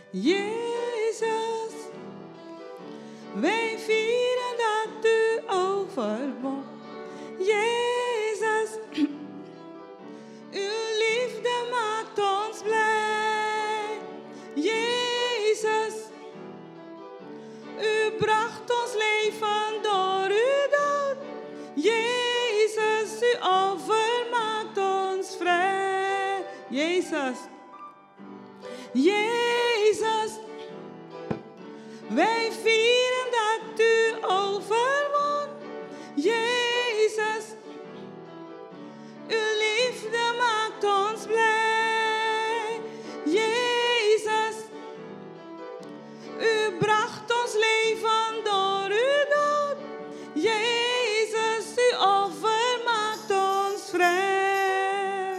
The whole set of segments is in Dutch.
Jezus, wij vieren dat u overwon. Jezus, uw liefde maakt ons blij. Jezus, u bracht ons leven door uw dood. Jezus, uw offer maakt ons vrij. Jezus, Jezus, wij vieren dat u overwon. Jezus, uw liefde maakt ons blij. Jezus, u bracht ons leven door uw dood. Jezus, uw offer maakt ons vrij.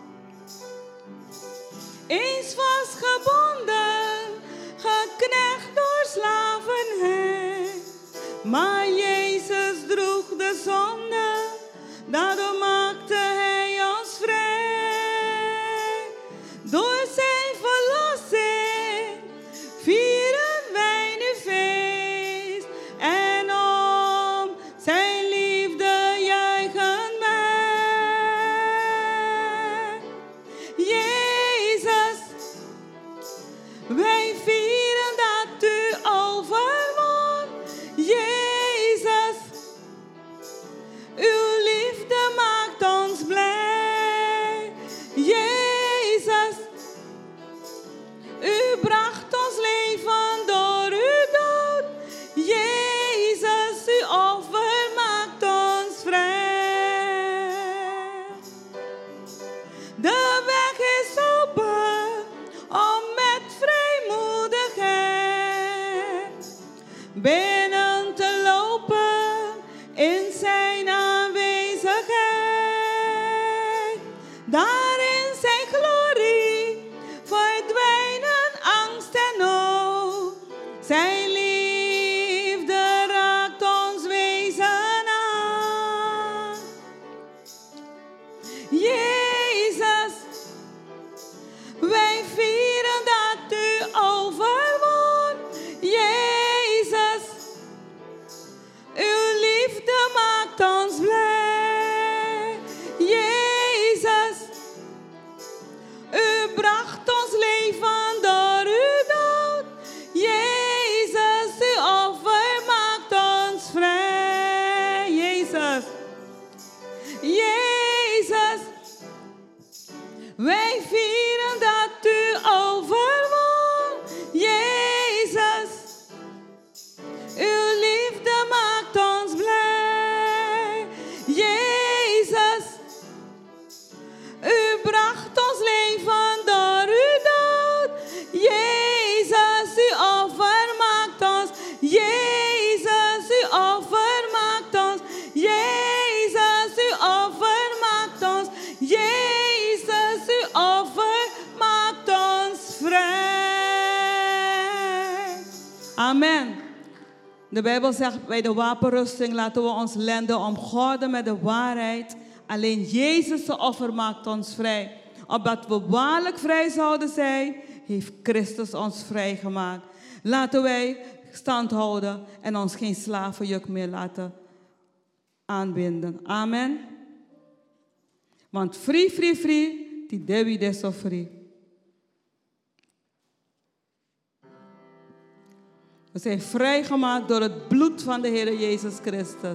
Eens vastgebonden, geknecht door slavernij. Maar Jezus droeg de zonde, daardoor maakte hij ons vrij. Door zijn verlossing vieren wij nu feest. En om zijn liefde juichen wij. Jezus, wij vieren dat u overwon. Jezus, uw liefde maakt ons blij. Jezus, u bracht ons leven door uw dood. Jezus, uw offer maakt ons vrij. De weg is open om met vrijmoedigheid binnen te lopen in zijn aanwezigheid. Daar in zijn glorie verdwijnen angst en nood. Zijn liefde raakt ons wezen aan. Jezus, wij vieren dat u overwon. Jezus, uw liefde maakt ons blij. Jezus, u bracht ons leven door uw dood. Jezus, uw offer maakt ons vrij. Jezus, Jezus, wij vieren dat u overwon. Jezus, uw liefde maakt ons blij. Jezus, u bracht ons leven door uw dood. Jezus, uw offer maakt ons. Jezus, uw offer maakt ons. Jezus, uw offer maakt ons. Jezus, uw offer maakt ons vrij. Amen. De Bijbel zegt bij de wapenrusting laten we ons lenden omgorden met de waarheid. Alleen Jezus' offer maakt ons vrij. Opdat we waarlijk vrij zouden zijn, heeft Christus ons vrijgemaakt. Laten wij stand houden en ons geen slavenjuk meer laten aanbinden. Amen. Want free, free, free, die David is zo free. We zijn vrijgemaakt door het bloed van de Heer Jezus Christus.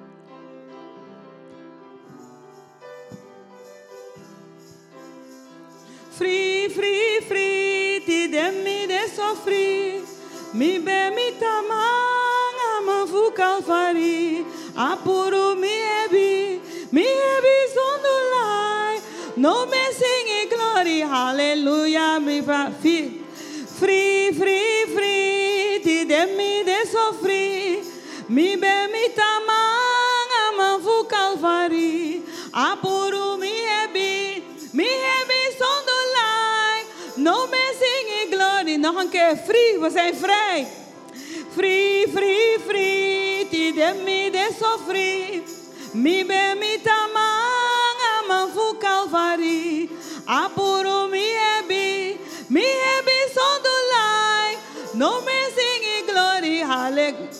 Free, free, free, ti demi de so free. Mi be mi tamang ama fu Calvary. Apuru mi ebi zondulai. No me sing glory, hallelujah, mi free, free, free, free, ti demi de so free. Mi be mi tamang ama fu Calvary. Apuru mi ebi zondulai. No me sing glory. Nog een keer, free, we zijn vrij. Free, free, free, ti demi de so free. Mi be mi tamang ama fu Calvary. Apuru mi ebi zondulai.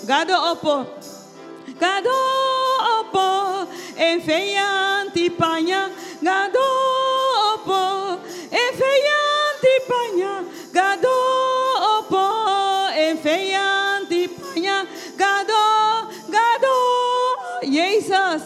Gado opo. Gado opo. En feyanti panya. Gado opo. En feyanti panya. Gado opo. En feyanti panya. Gado. Jezus.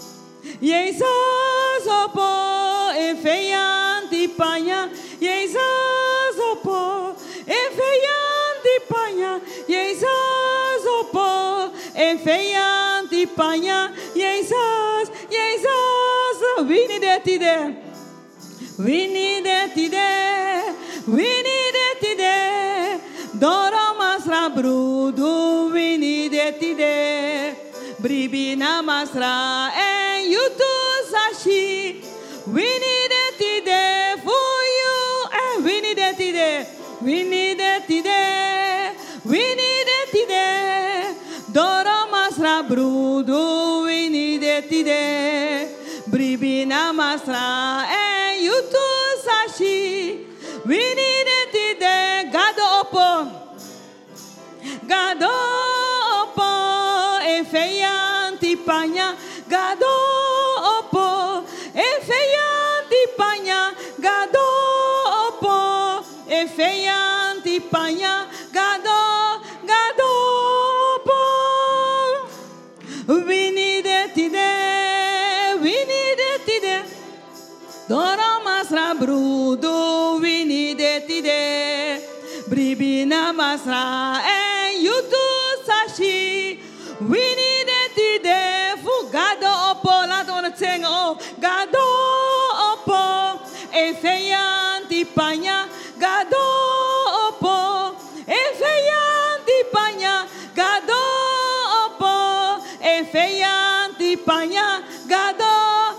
Jezus opo. En feyanti panya. Jezus opo. En feyanti panya. Jezus opo. En feyanti panya. Jezus. We need it today. We need it today. We need it today. Doro masra brudu. We need it today. Bribina masra en yutu sashi. We need it today for you. And we need it today. We need it today. We need it today. Doro masra brudu. We need it today. Bribina masra en yutu sashi. We need it today. Gado opo. Gado opo. En feyanti panya. Gado opo. En feyanti panya. Gado opo. En feyanti panya. Gado opo. We need it today. We need it today. Doro masra brudo. We need it today. Bribina masra en yutu sashi. We need it today. Voor gado opo. Laten we het zingen. Oh, gado opo. En feyanti panya. Gado opo. En feyanti panya. Gado opo. En feyanti panya. Gado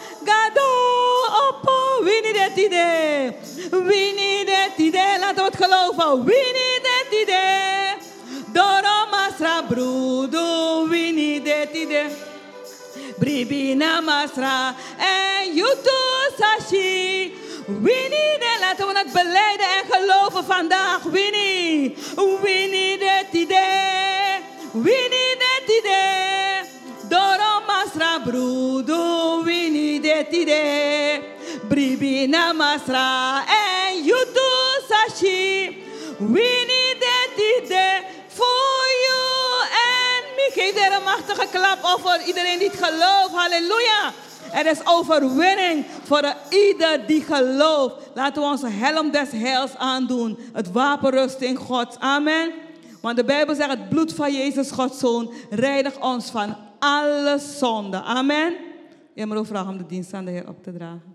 opo. We need it today. We need it today. Laten we het geloven. We need it today. Doro masra brudo. We need it today. Bribina masra en yutu sashi. We need it. Laten we het belijden en geloven vandaag. We need it today. We need it today. Doro masra brudo. We need it today. Bribina masra en yutu sashi. We need it today for you. En ik geef er een machtige klap op voor iedereen die het gelooft. Halleluja. Er is overwinning voor ieder die gelooft. Laten we onze helm des heils aandoen. Het wapenrusting Gods. Amen. Want de Bijbel zegt het bloed van Jezus Gods Zoon reinigt ons van alle zonde. Amen. Je moet ook vragen om de dienst aan de Heer op te dragen.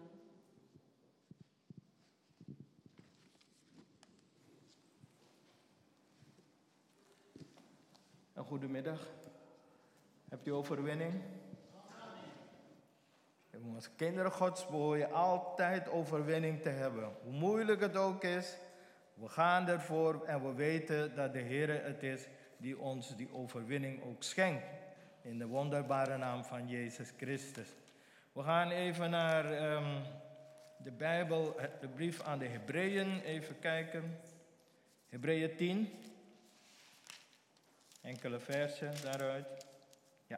Goedemiddag. Hebt u overwinning? Als kinderen Gods behoor je altijd overwinning te hebben. Hoe moeilijk het ook is, we gaan ervoor en we weten dat de Heer het is die ons die overwinning ook schenkt. In de wonderbare naam van Jezus Christus. We gaan even naar de Bijbel, de brief aan de Hebreeën, even kijken. Hebreeën 10. Enkele versen daaruit. Ja.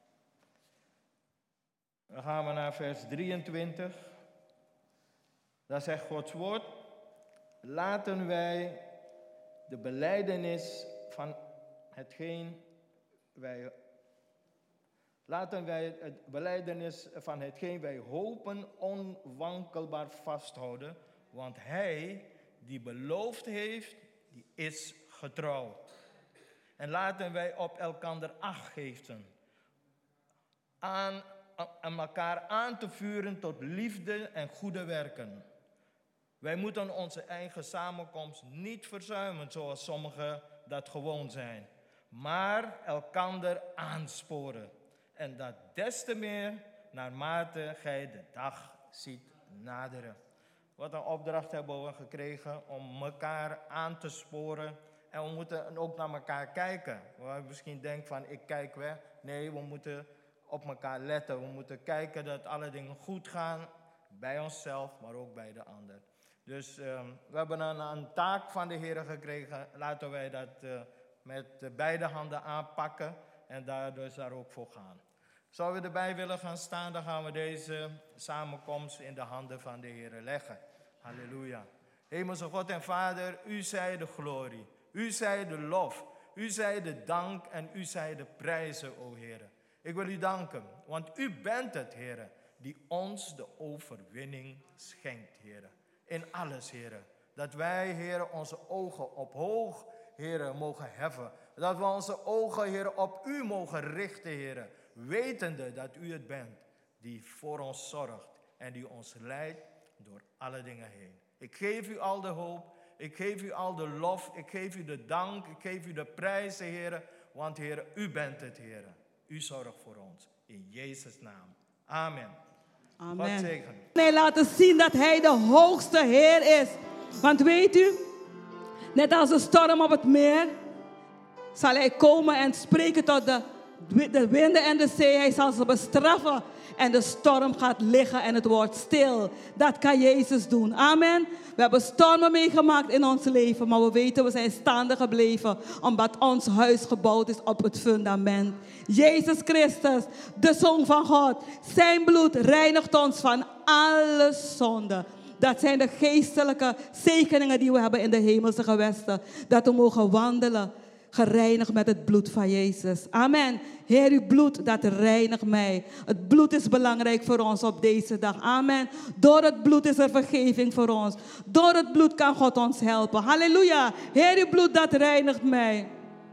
Dan gaan we naar vers 23. Daar zegt Gods woord. Laten wij de belijdenis van hetgeen wij... Laten wij het belijdenis van hetgeen wij hopen onwankelbaar vasthouden. Want hij die beloofd heeft, die is getrouw. En laten wij op elkander acht geven. Aan elkaar aan te vuren tot liefde en goede werken. Wij moeten onze eigen samenkomst niet verzuimen zoals sommigen dat gewoon zijn. Maar elkander aansporen. En dat des te meer naarmate gij de dag ziet naderen. Wat een opdracht hebben we gekregen om elkaar aan te sporen. En we moeten ook naar elkaar kijken. Waar je misschien denkt van ik kijk weg. Nee, we moeten op elkaar letten. We moeten kijken dat alle dingen goed gaan. Bij onszelf, maar ook bij de ander. Dus we hebben een taak van de Heer gekregen. Laten wij dat met beide handen aanpakken en daar ook voor gaan. Zouden we erbij willen gaan staan, dan gaan we deze samenkomst in de handen van de Heer leggen. Halleluja. Hemelse God en Vader, u zij de glorie, u zij de lof, u zij de dank en u zij de prijzen, o Heer. Ik wil u danken, want u bent het, Heer, die ons de overwinning schenkt, Heer. In alles, Heer. Dat wij, Heer, onze ogen op hoog, Heer, mogen heffen. Dat we onze ogen, Heer, op u mogen richten, Heer. Wetende dat u het bent die voor ons zorgt en die ons leidt door alle dingen heen. Ik geef u al de hoop, ik geef u al de lof, ik geef u de dank, ik geef u de prijzen, Heer. Want, Heer, u bent het, Heer. U zorgt voor ons. In Jezus' naam. Amen. Amen. God zegen. Nee, laten zien dat hij de hoogste Heer is. Want weet u, net als de storm op het meer, zal hij komen en spreken tot de winden en de zee. Hij zal ze bestraffen en de storm gaat liggen en het wordt stil. Dat kan Jezus doen. Amen. We hebben stormen meegemaakt in ons leven, maar we weten, we zijn staande gebleven, omdat ons huis gebouwd is op het fundament. Jezus Christus, de Zoon van God, zijn bloed reinigt ons van alle zonde. Dat zijn de geestelijke zegeningen die we hebben in de hemelse gewesten. Dat we mogen wandelen, gereinigd met het bloed van Jezus. Amen. Heer, uw bloed, dat reinigt mij. Het bloed is belangrijk voor ons op deze dag. Amen. Door het bloed is er vergeving voor ons. Door het bloed kan God ons helpen. Halleluja. Heer, uw bloed, dat reinigt mij.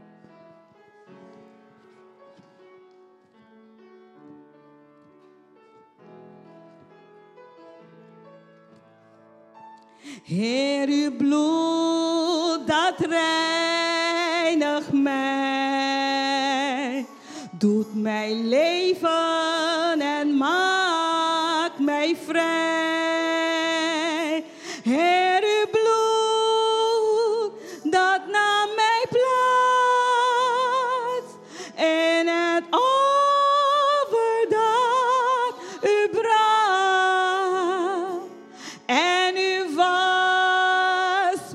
Heer, uw bloed, dat reinigt mij, doet mij leven en maakt mij vrij. Heer, uw bloed, dat nam mij plaats in het offer dat u bracht. En u was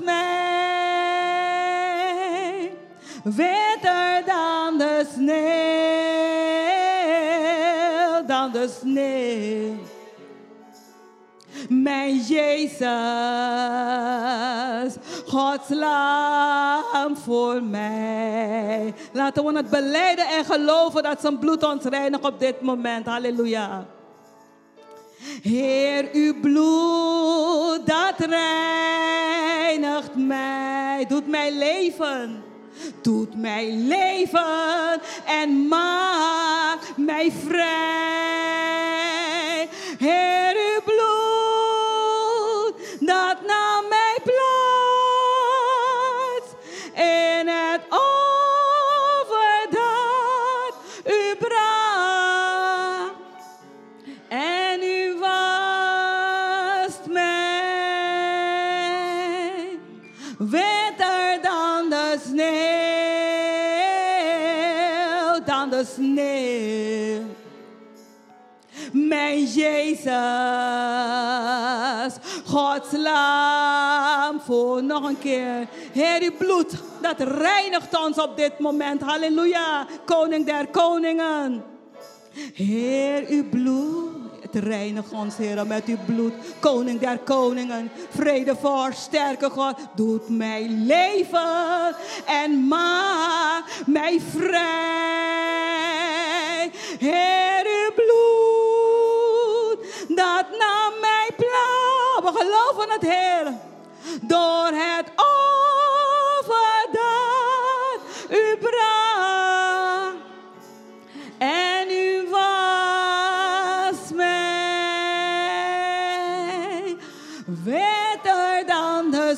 mij witter dan de sneeuw, dan de sneeuw. Mijn Jezus, Gods lam voor mij. Laten we het belijden en geloven dat zijn bloed ons reinigt op dit moment. Halleluja. Heer, uw bloed, dat reinigt mij, doet mij leven. Doet mij leven en maakt mij vrij. Heer, uw bloed, dat nam mij plaats in het offer dat u bracht. En u wast mij witter dan de sneeuw, dan de sneeuw. Mijn Jezus, Gods lam voor nog een keer. Heer, uw bloed, dat reinigt ons op dit moment. Halleluja, koning der koningen. Heer, uw bloed, het reinigt ons, Heer, met uw bloed. Koning der koningen, vrede voor, sterke God, doet mij leven en maakt mij vrij. Heer, uw bloed, dat nam mij plaats. We geloven het, Heer, door het offer dat u bracht. En u was mij witter dan de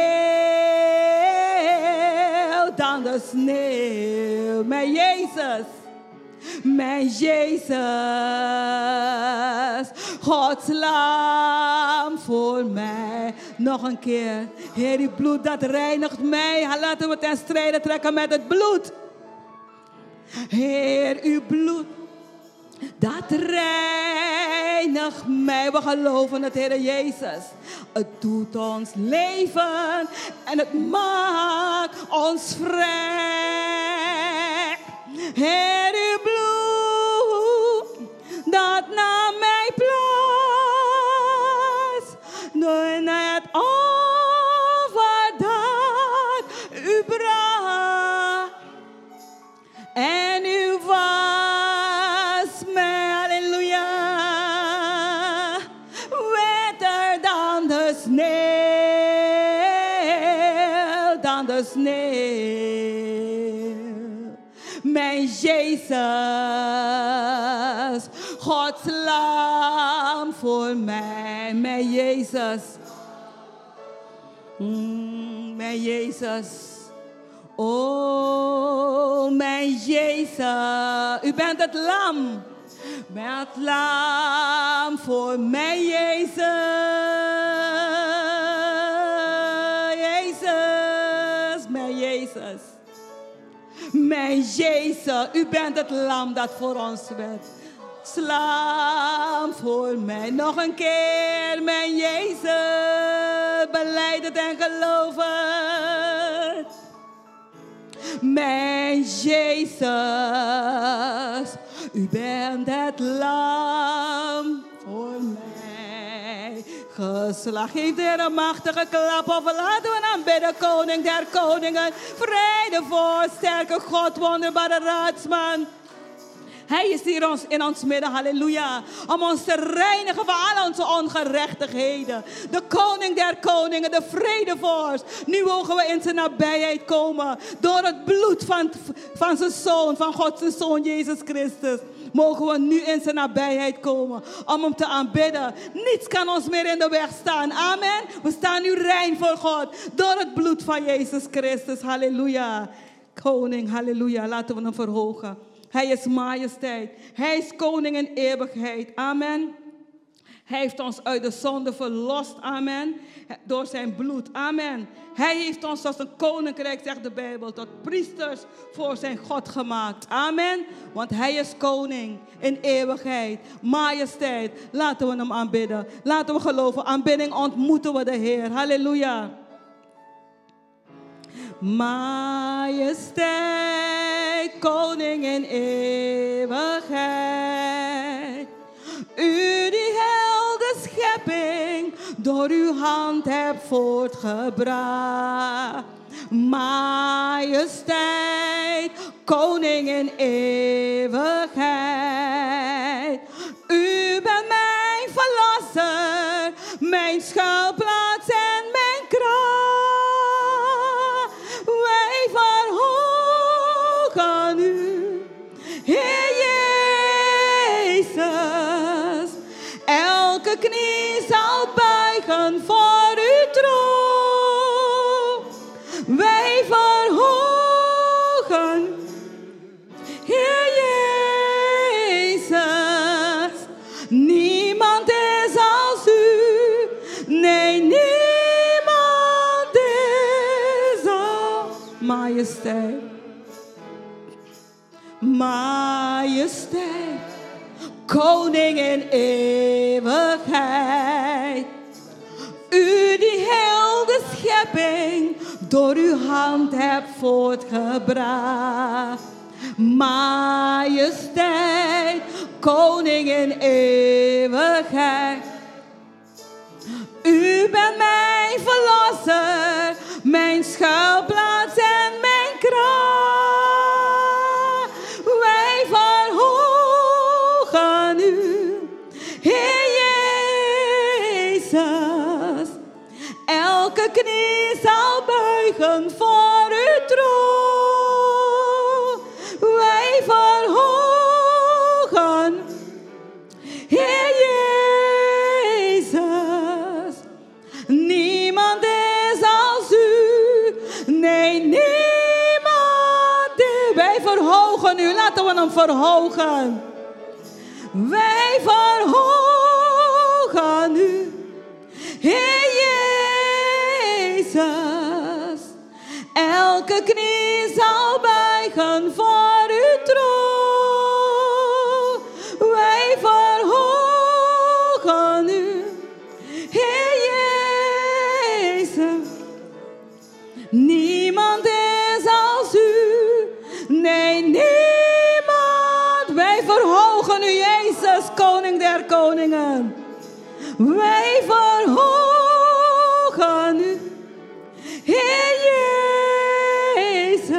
sneeuw, dan de sneeuw. Mijn Jezus, mijn Jezus, Gods lam voor mij. Nog een keer, Heer, uw bloed dat reinigt mij. Laten we ten strijde trekken met het bloed. Heer, uw bloed, dat reinigt mij. We geloven het, Heer Jezus. Het doet ons leven en het maakt ons vrij. Heer, uw bloed dat nam mij plaats. Door het offer dat u bracht. En u was mij, halleluja, wetter dan de sneeuw, dan de sneeuw. Mijn Jezus, Gods lam voor mij, mijn Jezus. Mijn Jezus. Oh, mijn Jezus, u bent het lam. Het lam voor mij, Jezus. Jezus, mijn Jezus. Mijn Jezus, u bent het lam dat voor ons werd. Lam voor mij. Nog een keer, mijn Jezus. Belijd het en geloof het. Mijn Jezus, u bent het lam voor mij. Geslacht, geef de Heer een machtige klap of laten we aanbidden, koning der koningen. Vrede voor, sterke God, wonderbare raadsman. Hij is hier in ons midden, halleluja, om ons te reinigen van al onze ongerechtigheden. De koning der koningen, de vredevorst. Nu mogen we in zijn nabijheid komen. Door het bloed van zijn zoon, van Gods zoon Jezus Christus. Mogen we nu in zijn nabijheid komen om hem te aanbidden. Niets kan ons meer in de weg staan. Amen. We staan nu rein voor God. Door het bloed van Jezus Christus. Halleluja. Koning, halleluja. Laten we hem verhogen. Hij is majesteit. Hij is koning in eeuwigheid. Amen. Hij heeft ons uit de zonde verlost. Amen. Door zijn bloed. Amen. Hij heeft ons als een koninkrijk, zegt de Bijbel, tot priesters voor zijn God gemaakt. Amen. Want hij is koning in eeuwigheid. Majesteit. Laten we hem aanbidden. Laten we geloven. Aanbidding ontmoeten we de Heer. Halleluja. Majesteit, koning in eeuwigheid. U die heel de schepping door uw hand hebt voortgebracht. Majesteit, koning in eeuwigheid. U bent mijn verlosser, mijn schuilplaats en mijn kracht. Wij verhogen u, Heer Jezus. Elke knie zal buigen voor uw troon. Wij verhogen, Heer Jezus. Niemand is als u, nee, niemand is als majesteit. Majesteit, koning in eeuwigheid. U die heel de schepping door uw hand hebt voortgebracht. Majesteit, koning in eeuwigheid. U bent mijn verlosser, mijn schuilplaats en mijn kracht. Wij verhogen u, Heer Jezus. Elke knie zal buigen voor uw troon. Wij verhogen, Heer Jezus. Niemand is als u, nee, niemand is. Wij verhogen u, laten we hem verhogen. Wij verhogen u, Heer Jezus. Elke knie zal buigen voor uw troon. Wij verhogen u, Heer koningen. Wij verhogen u, Heer Jezus.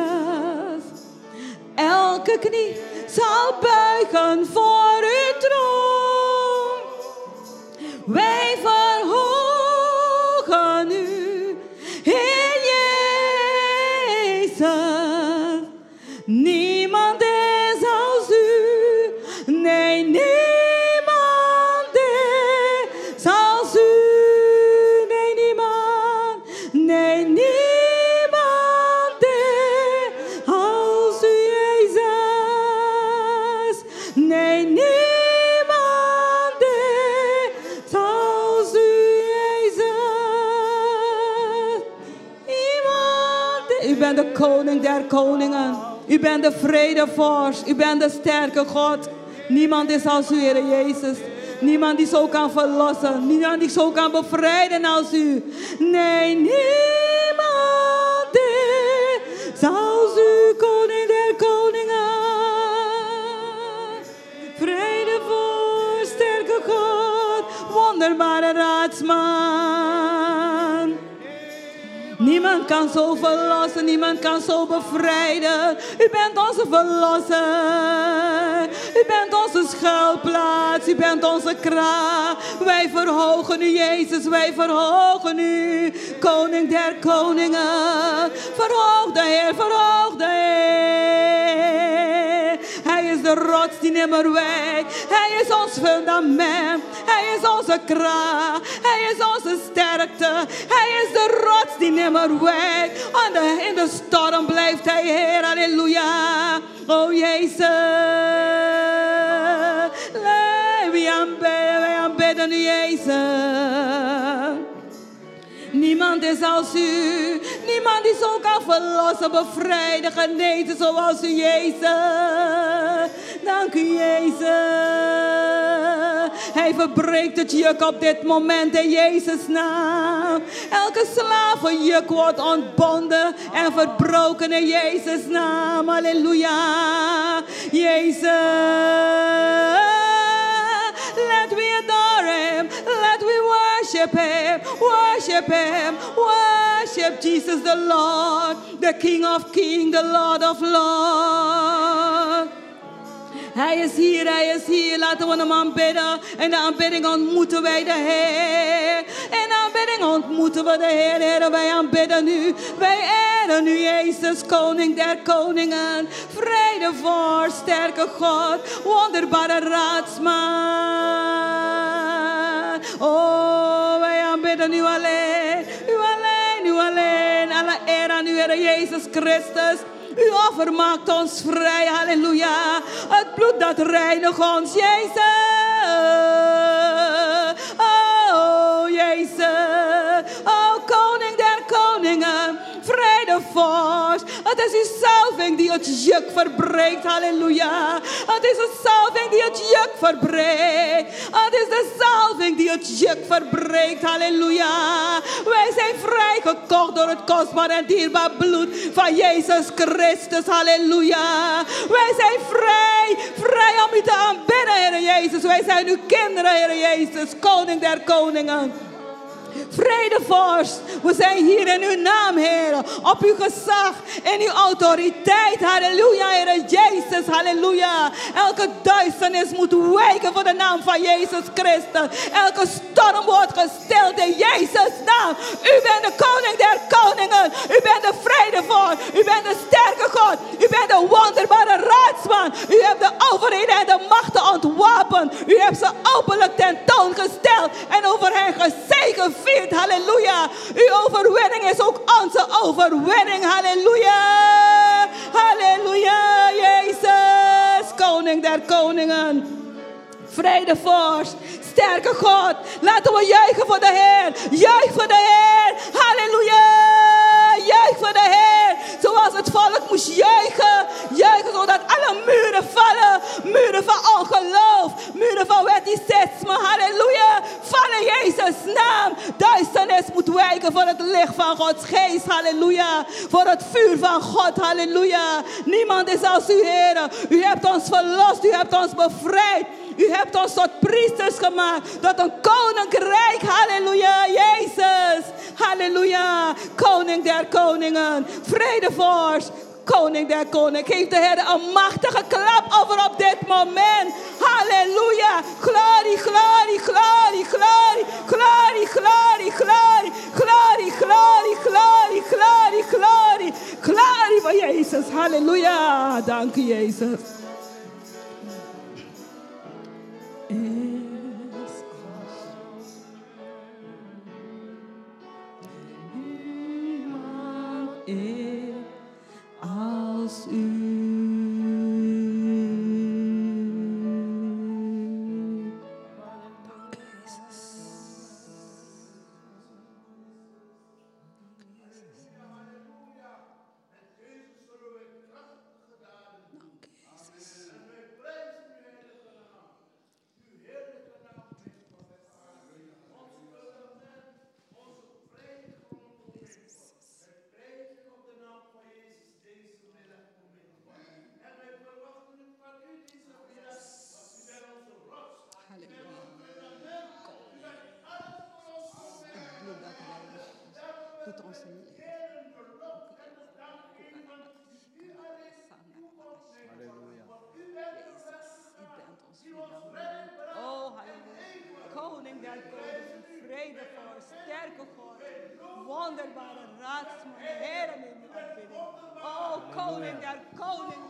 Elke knie zal buigen voor uw troon. Wij verhogen u, Heer Jezus. Niemand is als u, nee, niemand is als u, nee, niemand, nee, niemand is als u, Jezus. Nee, niemand is als u, Jezus. U bent de koning der koningen. U bent de vredevorst. U bent de sterke God. Niemand is als u, Heer Jezus. Niemand die zo kan verlossen. Niemand die zo kan bevrijden als u. Nee, niemand is als u, koning der koningen. Vredevorst, sterke God. Wonderbare raadsman. Niemand kan zo verlossen, niemand kan zo bevrijden. U bent onze verlosser. U bent onze schuilplaats, u bent onze kracht. Wij verhogen u, Jezus, wij verhogen u. Koning der koningen. Verhoog de Heer, verhoog de Heer. Hij is de rots die nimmer wijkt. Hij is ons fundament. Hij is onze kracht. Hij is onze sterkte. Hij is de rots die nimmer wijkt. In de storm blijft hij, Heer. Halleluja. Oh Jezus. Wij aanbidden u, Jezus. Niemand is als u. Niemand die zo kan verlossen, bevrijden, genezen zoals u, Jezus. Dank u, Jezus. Hij verbreekt het juk op dit moment in Jezus' naam. Elke slavenjuk wordt ontbonden en verbroken in Jezus' naam. Halleluja. Jezus. Let we adore him. Let we worship him. Worship him. Worship Jesus the Lord. The King of Kings. The Lord of Lords. Hij is hier, hij is hier. Laten we hem aanbidden. In de aanbidding ontmoeten wij de Heer. In de aanbidding ontmoeten we de Heer. Heer, wij aanbidden u. Wij eren u, Jezus, koning der koningen. Vredevorst, sterke God. Wonderbare raadsman. Oh, wij aanbidden u alleen. U alleen, u alleen. Alle eer aan u, Heer Jezus Christus. Uw offer maakt ons vrij, halleluja. Het bloed dat reinigt ons, Jezus. Oh, Jezus. Oh, koning der koningen. Vredevorst. Het is uw salving die het juk verbreekt, halleluja. Het is de salving die het juk verbreekt. Het is de salving die het juk verbreekt, halleluja. Wij zijn vrijgekocht door het kostbaar en dierbaar bloed van Jezus Christus, halleluja. Wij zijn vrij, vrij om u te aanbidden, Heer Jezus. Wij zijn uw kinderen, Heer Jezus, koning der koningen. Vredevorst, we zijn hier in uw naam, Heer. Op uw gezag, in uw autoriteit. Halleluja, Heer Jezus, halleluja. Elke duisternis moet wijken voor de naam van Jezus Christus. Elke storm wordt gestild in Jezus' naam. U bent de koning der koningen. U bent de vredevorst. U bent de sterke God. U bent de wonderbare raadsman. U hebt de overheden en de machten ontwapend. U hebt ze openlijk tentoongesteld en over hen gezegevierd. Halleluja. Uw overwinning is ook onze overwinning. Halleluja. Halleluja. Jezus, koning der koningen. Vredevorst, sterke God. Laten we juichen voor de Heer. Juich voor de Heer. Halleluja. Juich voor de Heer. Zoals het volk moest juichen. Juichen zodat alle muren vallen. Muren van ongeloof. Muren van wetticisme. Halleluja. Vallen Jezus' naam. Duisternis moet wijken voor het licht van Gods geest. Halleluja. Voor het vuur van God. Halleluja. Niemand is als u, Heer. U hebt ons verlost. U hebt ons bevrijd. U U hebt ons tot priesters gemaakt. Tot een koninkrijk. Halleluja. Jezus. Halleluja. Koning der koningen. Vredevorst. Koning der koning. Geef de Heer een machtige klap over op dit moment. Halleluja. Glory, glory, glory, glory. Glory, glory, glory. Glory, glory, glory, glory, glory. Glory voor Jezus. Halleluja. Dank u, Jezus. Als u. Dank u, Jezus. Doet ons een halleluja. Jezus, u bent ons fundament. Oh, halleluja. Koning der koningen, vredevorst, sterke God, wonderbare raadsman, Heer in uw aanbidding. Oh, koning der koningen.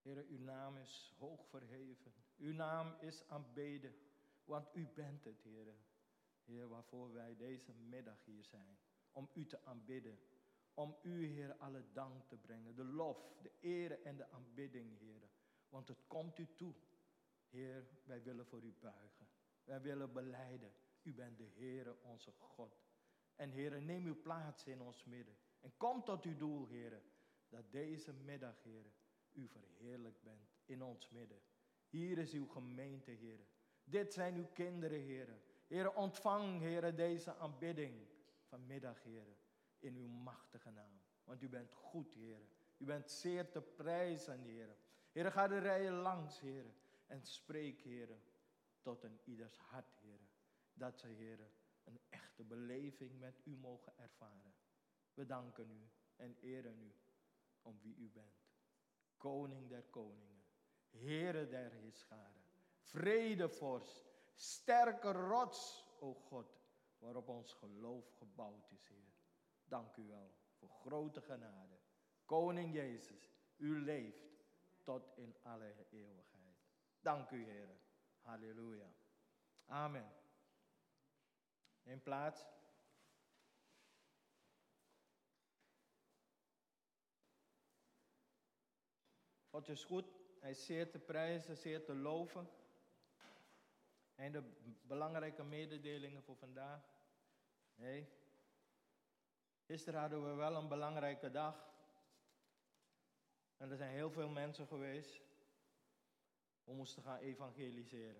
Heer, uw naam is hoog verheven. Uw naam is aanbeden, want u bent het, Heer. Heer, waarvoor wij deze middag hier zijn. Om u te aanbidden. Om u, Heer, alle dank te brengen. De lof, de ere en de aanbidding, Heer. Want het komt u toe. Heer, wij willen voor u buigen. Wij willen belijden. U bent de Heer, onze God. En Heer, neem uw plaats in ons midden. En kom tot uw doel, Heer. Dat deze middag, Heer, u verheerlijk bent in ons midden. Hier is uw gemeente, Heer. Dit zijn uw kinderen, Heer. Heer, ontvang, Heer, deze aanbidding vanmiddag, Heer. In uw machtige naam. Want u bent goed, Heer. U bent zeer te prijzen, Heer. Heer, ga de rijen langs, Heer. En spreek, Heer, tot een ieders hart, Heer. Dat ze, Heer, een echte beleving met u mogen ervaren. We danken u en eren u om wie u bent. Koning der koningen. Heere der heerscharen. Vredevorst. Sterke rots, o God, waarop ons geloof gebouwd is, Heer. Dank u wel voor grote genade. Koning Jezus, u leeft tot in alle eeuwigheid. Dank u, Heer. Halleluja. Amen. Neem plaats. God is goed. Hij is zeer te prijzen, zeer te loven. En de belangrijke mededelingen voor vandaag. Nee. Gisteren hadden we wel een belangrijke dag. En er zijn heel veel mensen geweest. We moesten gaan evangeliseren.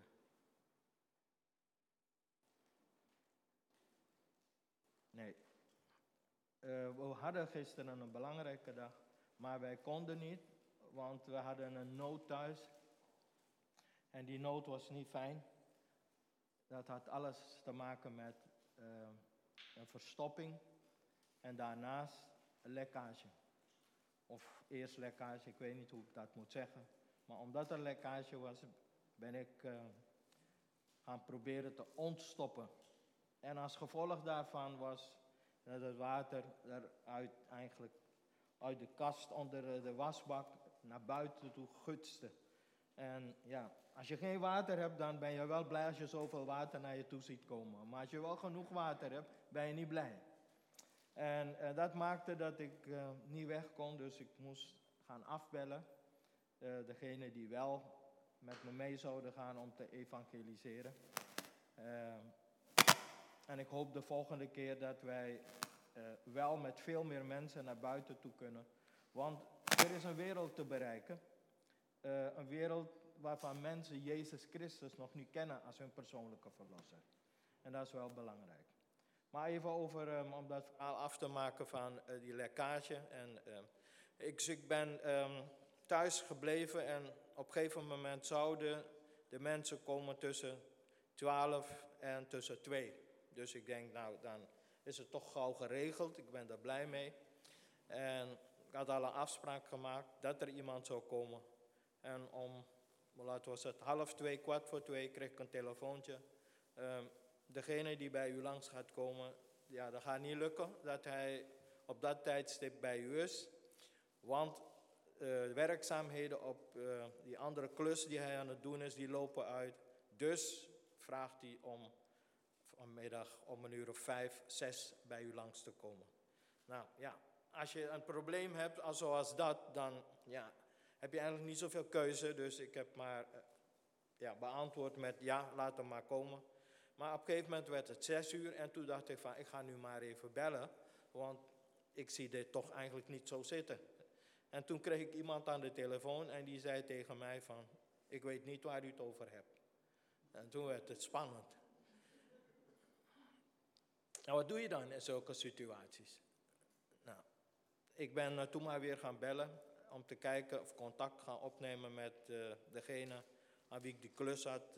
Nee. We hadden gisteren een belangrijke dag. Maar wij konden niet. Want we hadden een nood thuis. En die nood was niet fijn. Dat had alles te maken met een verstopping. En daarnaast een lekkage. Of eerst lekkage, ik weet niet hoe ik dat moet zeggen. Maar omdat er lekkage was, ben ik gaan proberen te ontstoppen. En als gevolg daarvan was dat het water eruit eigenlijk uit de kast onder de wasbak naar buiten toe gutste. En ja, als je geen water hebt, dan ben je wel blij als je zoveel water naar je toe ziet komen. Maar als je wel genoeg water hebt, ben je niet blij. En dat maakte dat ik niet weg kon, dus ik moest gaan afbellen. Degene die wel met me mee zouden gaan om te evangeliseren. En ik hoop de volgende keer dat wij wel met veel meer mensen naar buiten toe kunnen. Want er is een wereld te bereiken. Een wereld waarvan mensen Jezus Christus nog niet kennen als hun persoonlijke verlosser. En dat is wel belangrijk. Maar even over, om dat verhaal af te maken van die lekkage. Ik ben thuis gebleven en op een gegeven moment zouden de mensen komen tussen 12 en tussen 2. Dus ik denk, nou, dan is het toch gauw geregeld. Ik ben daar blij mee. En ik had al een afspraak gemaakt dat er iemand zou komen. En om, laten we het 1:30, 1:15, kreeg ik een telefoontje. Degene die bij u langs gaat komen, ja, dat gaat niet lukken dat hij op dat tijdstip bij u is. Want werkzaamheden op die andere klus die hij aan het doen is, die lopen uit. Dus vraagt hij om vanmiddag om 5:00, 6:00 bij u langs te komen. Nou ja, als je een probleem hebt zoals dat, dan ja, heb je eigenlijk niet zoveel keuze. Dus ik heb maar beantwoord met ja, laat hem maar komen. Maar op een gegeven moment werd het 6:00 en toen dacht ik van, ik ga nu maar even bellen. Want ik zie dit toch eigenlijk niet zo zitten. En toen kreeg ik iemand aan de telefoon en die zei tegen mij van, ik weet niet waar u het over hebt. En toen werd het spannend. Nou, wat doe je dan in zulke situaties? Nou, ik ben toen maar weer gaan bellen om te kijken of contact gaan opnemen met degene aan wie ik die klus had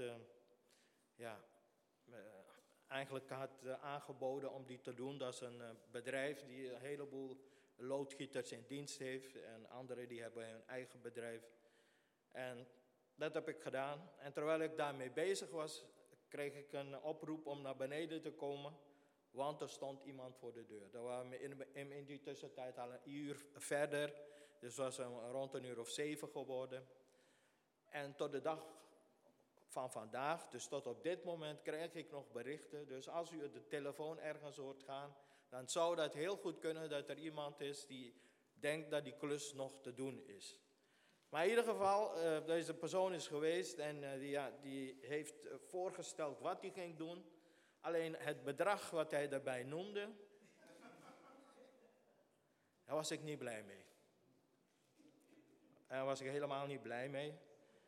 eigenlijk had aangeboden om die te doen. Dat is een bedrijf die een heleboel loodgieters in dienst heeft. En anderen die hebben hun eigen bedrijf. En dat heb ik gedaan. En terwijl ik daarmee bezig was, kreeg ik een oproep om naar beneden te komen. Want er stond iemand voor de deur. Dat waren we in die tussentijd al 1 uur verder. Dus het was rond 7:00 geworden. En tot de dag van vandaag, dus tot op dit moment, krijg ik nog berichten. Dus als u de telefoon ergens hoort gaan, dan zou dat heel goed kunnen dat er iemand is die denkt dat die klus nog te doen is. Maar in ieder geval, deze persoon is geweest en die heeft voorgesteld wat hij ging doen. Alleen het bedrag wat hij daarbij noemde, daar was ik niet blij mee. Daar was ik helemaal niet blij mee.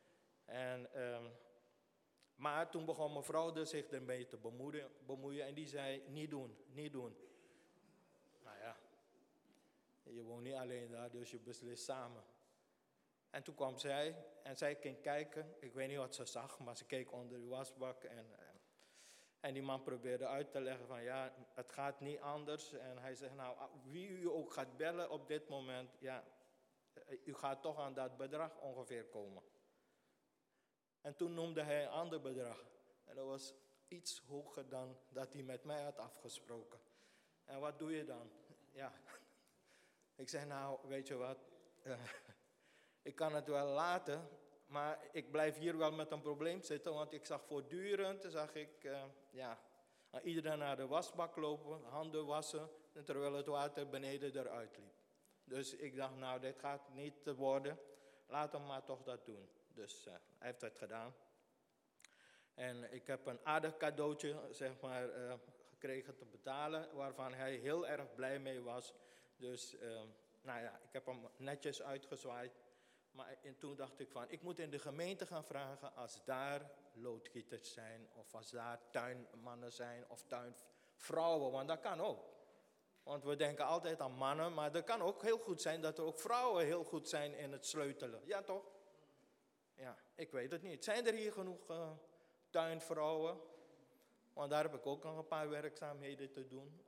Maar toen begon mijn vrouw zich ermee te bemoeien en die zei, niet doen. Nou ja, je woont niet alleen daar, dus je beslist samen. En toen kwam zij en zij ging kijken. Ik weet niet wat ze zag, maar ze keek onder de wasbak. En die man probeerde uit te leggen van ja, het gaat niet anders. En hij zegt nou, wie u ook gaat bellen op dit moment, ja, u gaat toch aan dat bedrag ongeveer komen. En toen noemde hij een ander bedrag. En dat was iets hoger dan dat hij met mij had afgesproken. En wat doe je dan? Ja, ik zei nou, weet je wat, ik kan het wel laten, maar ik blijf hier wel met een probleem zitten. Want ik zag voortdurend, iedereen naar de wasbak lopen, handen wassen, terwijl het water beneden eruit liep. Dus ik dacht, nou, dit gaat niet worden, laat hem maar toch dat doen. Dus hij heeft het gedaan. En ik heb een aardig cadeautje, gekregen te betalen, waarvan hij heel erg blij mee was. Dus, ik heb hem netjes uitgezwaaid. Maar toen dacht ik van, ik moet in de gemeente gaan vragen als daar loodgieters zijn, of als daar tuinmannen zijn, of tuinvrouwen, want dat kan ook. Want we denken altijd aan mannen, maar het kan ook heel goed zijn dat er ook vrouwen heel goed zijn in het sleutelen. Ja, toch? Ja, ik weet het niet. Zijn er hier genoeg tuinvrouwen? Want daar heb ik ook nog een paar werkzaamheden te doen.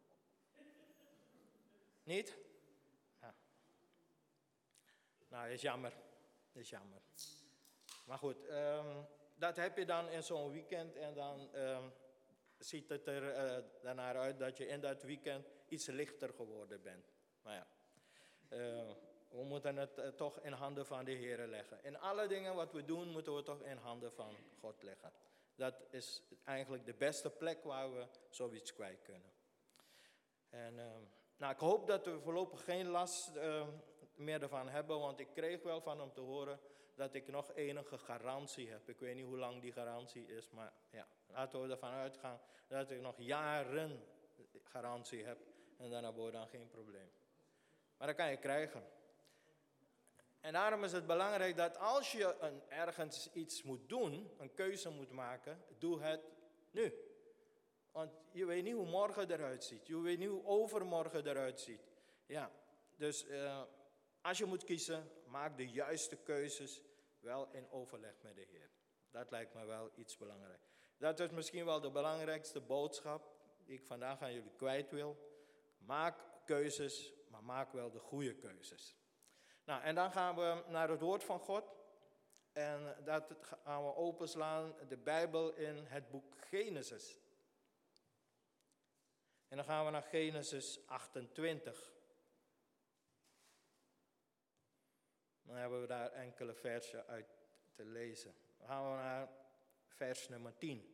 Niet? Ja. Nou, is jammer. Maar goed, dat heb je dan in zo'n weekend en dan ziet het er daarnaar uit dat je in dat weekend iets lichter geworden bent. Maar ja, we moeten het toch in handen van de Heer leggen. In alle dingen wat we doen, moeten we toch in handen van God leggen. Dat is eigenlijk de beste plek waar we zoiets kwijt kunnen. En ik hoop dat we voorlopig geen last meer ervan hebben, want ik kreeg wel van hem te horen dat ik nog enige garantie heb. Ik weet niet hoe lang die garantie is, maar ja, laten we ervan uitgaan dat ik nog jaren garantie heb en daarna wordt dan geen probleem. Maar dat kan je krijgen. En daarom is het belangrijk dat als je ergens iets moet doen, een keuze moet maken, doe het nu. Want je weet niet hoe morgen eruit ziet. Je weet niet hoe overmorgen eruit ziet. Ja, dus als je moet kiezen, maak de juiste keuzes wel in overleg met de Heer. Dat lijkt me wel iets belangrijk. Dat is misschien wel de belangrijkste boodschap die ik vandaag aan jullie kwijt wil. Maak keuzes, maar maak wel de goede keuzes. Nou, en dan gaan we naar het woord van God. En dat gaan we openslaan, de Bijbel in het boek Genesis. En dan gaan we naar Genesis 28. Dan hebben we daar enkele versen uit te lezen. Dan gaan we naar vers nummer 10.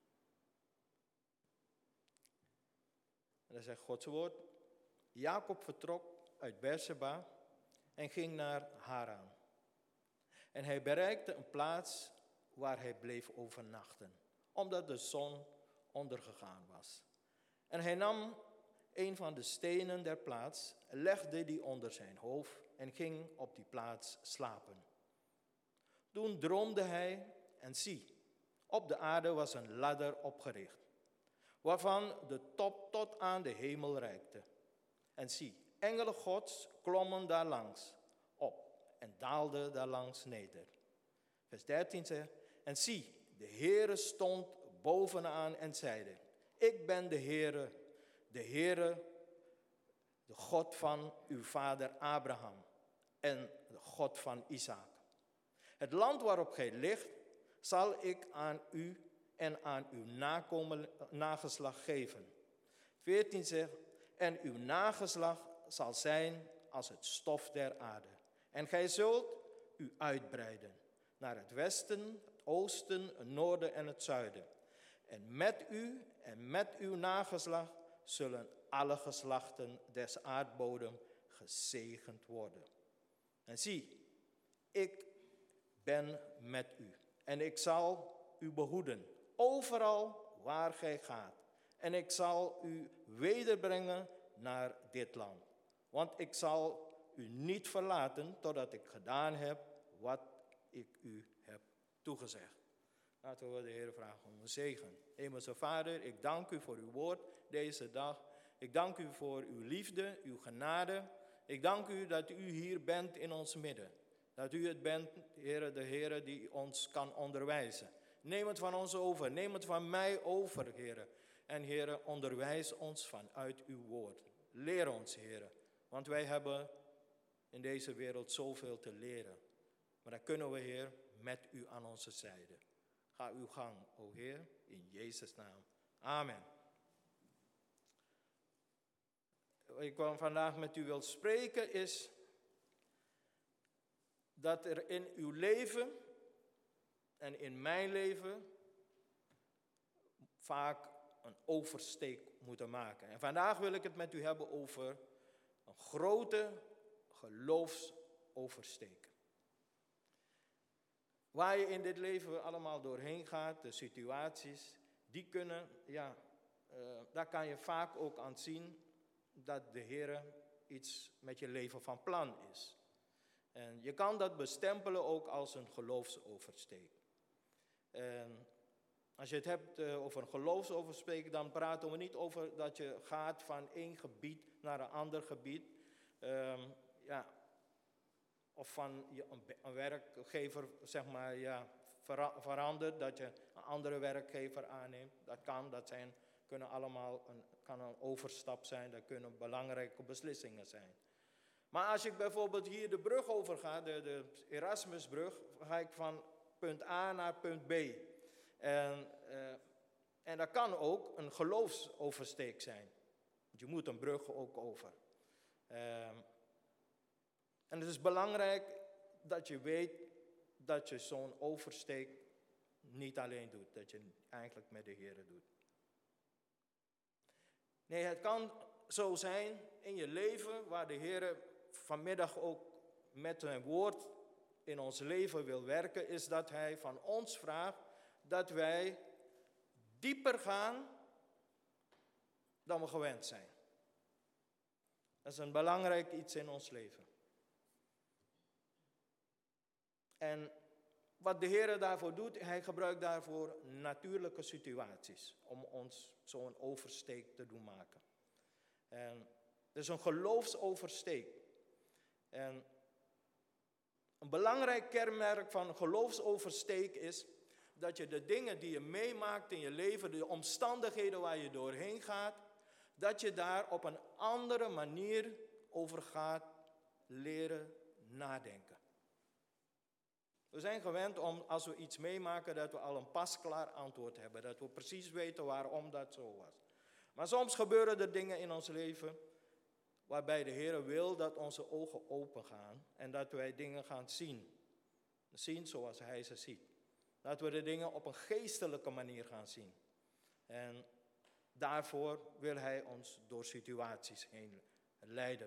En dan zegt Gods woord: Jacob vertrok uit Beersheba en ging naar Haran. En hij bereikte een plaats waar hij bleef overnachten, omdat de zon ondergegaan was. En hij nam een van de stenen der plaats, legde die onder zijn hoofd en ging op die plaats slapen. Toen droomde hij en zie, op de aarde was een ladder opgericht, waarvan de top tot aan de hemel reikte. En zie, engelen Gods klommen daar langs op en daalden daar langs neder. Vers 13 zegt, en zie, de Heere stond bovenaan en zeide, ik ben de Heere, de God van uw vader Abraham en de God van Isaac. Het land waarop gij ligt, zal ik aan u en aan uw nageslacht geven. 14 zegt, en uw nageslacht zal zijn als het stof der aarde. En gij zult u uitbreiden. naar het westen, het oosten, het noorden en het zuiden. En met uw nageslacht zullen alle geslachten des aardbodem gezegend worden. En zie, ik ben met u en ik zal u behoeden, overal waar gij gaat. En ik zal u wederbrengen naar dit land. Want ik zal u niet verlaten totdat ik gedaan heb wat ik u heb toegezegd. Laten we de Heer vragen om een zegen. Hemelse Vader, ik dank u voor uw woord deze dag. Ik dank u voor uw liefde, uw genade. Ik dank u dat u hier bent in ons midden. Dat u het bent, Heer, de Heer die ons kan onderwijzen. Neem het van ons over, neem het van mij over, Heer. En Heer, onderwijs ons vanuit uw woord. Leer ons, Heer, want wij hebben in deze wereld zoveel te leren. Maar dan kunnen we, Heer, met u aan onze zijde. Ga uw gang, o Heer, in Jezus' naam. Amen. Wat ik vandaag met u wil spreken is dat er in uw leven en in mijn leven vaak een oversteek moeten maken. En vandaag wil ik het met u hebben over een grote geloofsoversteek. Waar je in dit leven allemaal doorheen gaat, de situaties, die kunnen, daar kan je vaak ook aan zien dat de Heer iets met je leven van plan is. En je kan dat bestempelen ook als een geloofsoversteek. En als je het hebt over een geloofsoversteek, dan praten we niet over dat je gaat van één gebied naar een ander gebied. Of van een werkgever, zeg maar, verandert, dat je een andere werkgever aanneemt. Dat kan, kunnen allemaal kan een overstap zijn, dat kunnen belangrijke beslissingen zijn. Maar als ik bijvoorbeeld hier de brug overga, de Erasmusbrug, ga ik van punt A naar punt B. En dat kan ook een geloofsoversteek zijn. Want je moet een brug ook over. En het is belangrijk dat je weet dat je zo'n oversteek niet alleen doet. Dat je het eigenlijk met de Heer doet. Nee, het kan zo zijn in je leven waar de Heer vanmiddag ook met zijn woord in ons leven wil werken, is dat hij van ons vraagt dat wij dieper gaan dan we gewend zijn. Dat is een belangrijk iets in ons leven. En wat de Heer daarvoor doet, hij gebruikt daarvoor natuurlijke situaties om ons zo'n oversteek te doen maken. En het is een geloofsoversteek. En een belangrijk kenmerk van een geloofsoversteek is dat je de dingen die je meemaakt in je leven, de omstandigheden waar je doorheen gaat, dat je daar op een andere manier over gaat leren nadenken. We zijn gewend om, als we iets meemaken, dat we al een pasklaar antwoord hebben. Dat we precies weten waarom dat zo was. Maar soms gebeuren er dingen in ons leven waarbij de Heer wil dat onze ogen open gaan en dat wij dingen gaan zien. Zien zoals Hij ze ziet. Dat we de dingen op een geestelijke manier gaan zien. En daarvoor wil Hij ons door situaties heen leiden.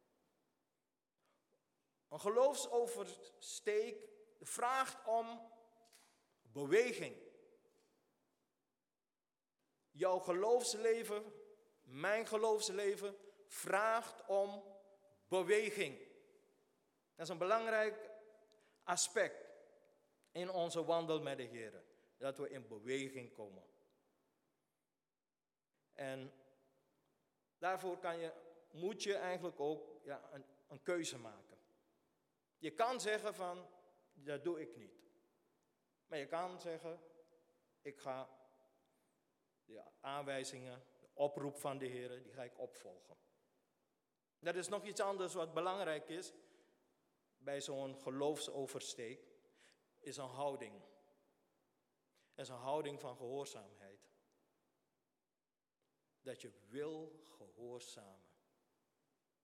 Een geloofsoversteek vraagt om beweging. Jouw geloofsleven, mijn geloofsleven, vraagt om beweging. Dat is een belangrijk aspect in onze wandel met de Heer. Dat we in beweging komen. En daarvoor moet je eigenlijk ook een keuze maken. Je kan zeggen van, dat doe ik niet. Maar je kan zeggen, ik ga de aanwijzingen, de oproep van de Heer, die ga ik opvolgen. Dat is nog iets anders wat belangrijk is bij zo'n geloofsoversteek, is een houding. Dat is een houding van gehoorzaamheid. Dat je wil gehoorzamen.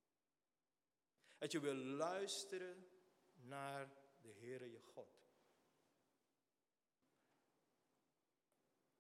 Dat je wil luisteren naar de Heere je God.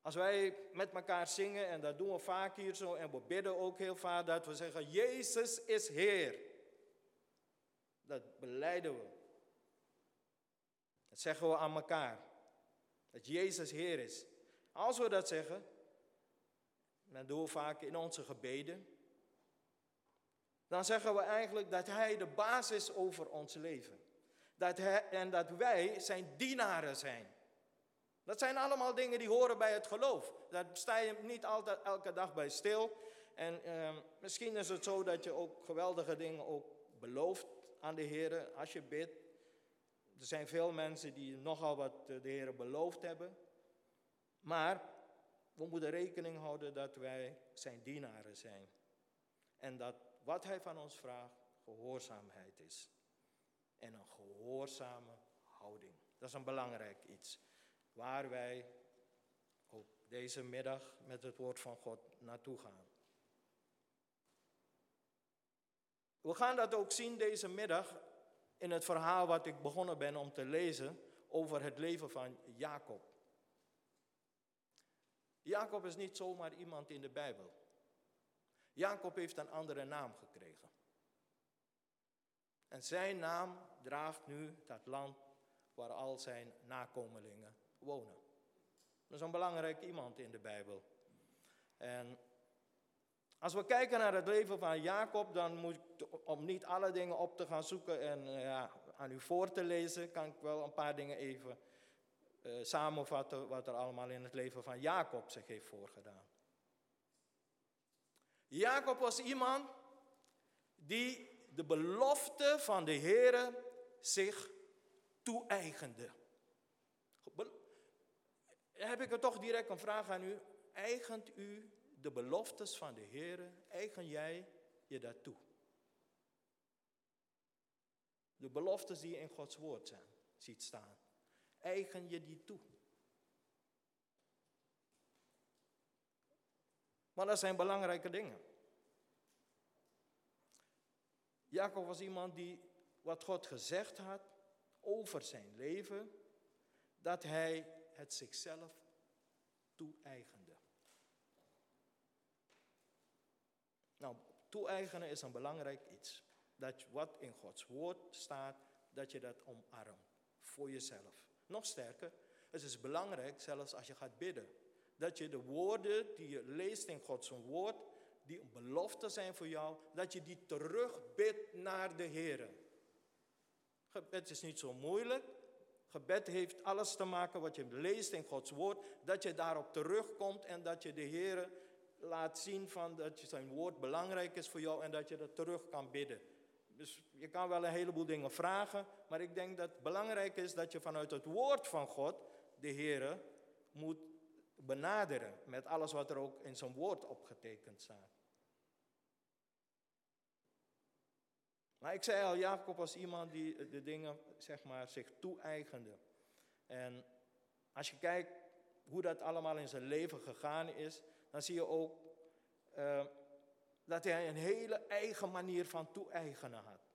Als wij met elkaar zingen, en dat doen we vaak hier zo, en we bidden ook heel vaak, dat we zeggen, Jezus is Heer. Dat belijden we. Dat zeggen we aan elkaar. Dat Jezus Heer is. Als we dat zeggen, dat doen we vaak in onze gebeden, dan zeggen we eigenlijk dat Hij de baas is over ons leven. En dat wij zijn dienaren zijn. Dat zijn allemaal dingen die horen bij het geloof. Daar sta je niet altijd elke dag bij stil. En misschien is het zo dat je ook geweldige dingen ook belooft aan de Heer als je bidt. Er zijn veel mensen die nogal wat de Heer beloofd hebben. Maar we moeten rekening houden dat wij zijn dienaren zijn. En dat wat Hij van ons vraagt, gehoorzaamheid is. En een gehoorzame houding. Dat is een belangrijk iets. Waar wij op deze middag met het woord van God naartoe gaan. We gaan dat ook zien deze middag in het verhaal wat ik begonnen ben om te lezen over het leven van Jacob. Jacob is niet zomaar iemand in de Bijbel. Jacob heeft een andere naam gekregen. En zijn naam draagt nu dat land waar al zijn nakomelingen wonen. Dat is een belangrijk iemand in de Bijbel. En als we kijken naar het leven van Jacob, dan moet ik, om niet alle dingen op te gaan zoeken en aan u voor te lezen, kan ik wel een paar dingen even samenvatten wat er allemaal in het leven van Jacob zich heeft voorgedaan. Jacob was iemand die de belofte van de Heere zich toe-eigende. Heb ik er toch direct een vraag aan u. Eigent u de beloftes van de Heere, eigen jij je dat toe? De beloftes die je in Gods woord ziet staan. Eigen je die toe? Maar dat zijn belangrijke dingen. Jacob was iemand die wat God gezegd had over zijn leven, dat hij het zichzelf toe-eigende. Nou, toe-eigenen is een belangrijk iets. Dat wat in Gods woord staat, dat je dat omarmt voor jezelf. Nog sterker, het is belangrijk, zelfs als je gaat bidden, dat je de woorden die je leest in Gods woord, die een belofte zijn voor jou, dat je die terugbidt naar de Heer. Gebed is niet zo moeilijk. Gebed heeft alles te maken wat je leest in Gods woord, dat je daarop terugkomt en dat je de Heer laat zien van dat zijn woord belangrijk is voor jou en dat je dat terug kan bidden. Dus je kan wel een heleboel dingen vragen, maar ik denk dat het belangrijk is dat je vanuit het woord van God de Heer moet benaderen met alles wat er ook in zijn woord opgetekend staat. Maar ik zei al, Jacob was iemand die de dingen zeg maar zich toe-eigende. En als je kijkt hoe dat allemaal in zijn leven gegaan is, dan zie je ook dat hij een hele eigen manier van toe-eigenen had.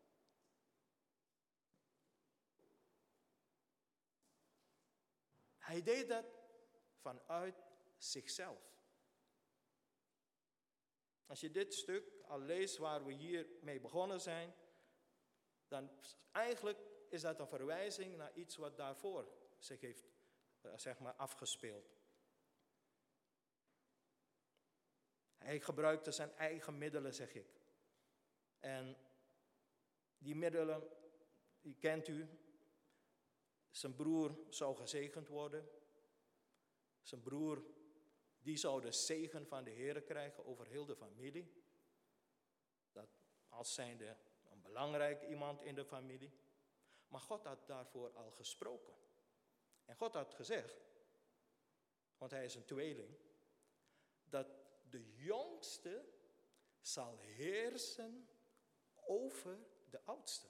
Hij deed dat vanuit zichzelf. Als je dit stuk al leest waar we hier mee begonnen zijn, dan eigenlijk is dat een verwijzing naar iets wat daarvoor zich heeft zeg maar afgespeeld. Hij gebruikte zijn eigen middelen, zeg ik. En die middelen, die kent u. Zijn broer zou gezegend worden. Zijn broer, die zou de zegen van de Heer krijgen over heel de familie. Dat als zijnde een belangrijk iemand in de familie. Maar God had daarvoor al gesproken. En God had gezegd, want hij is een tweeling, dat de jongste zal heersen over de oudste.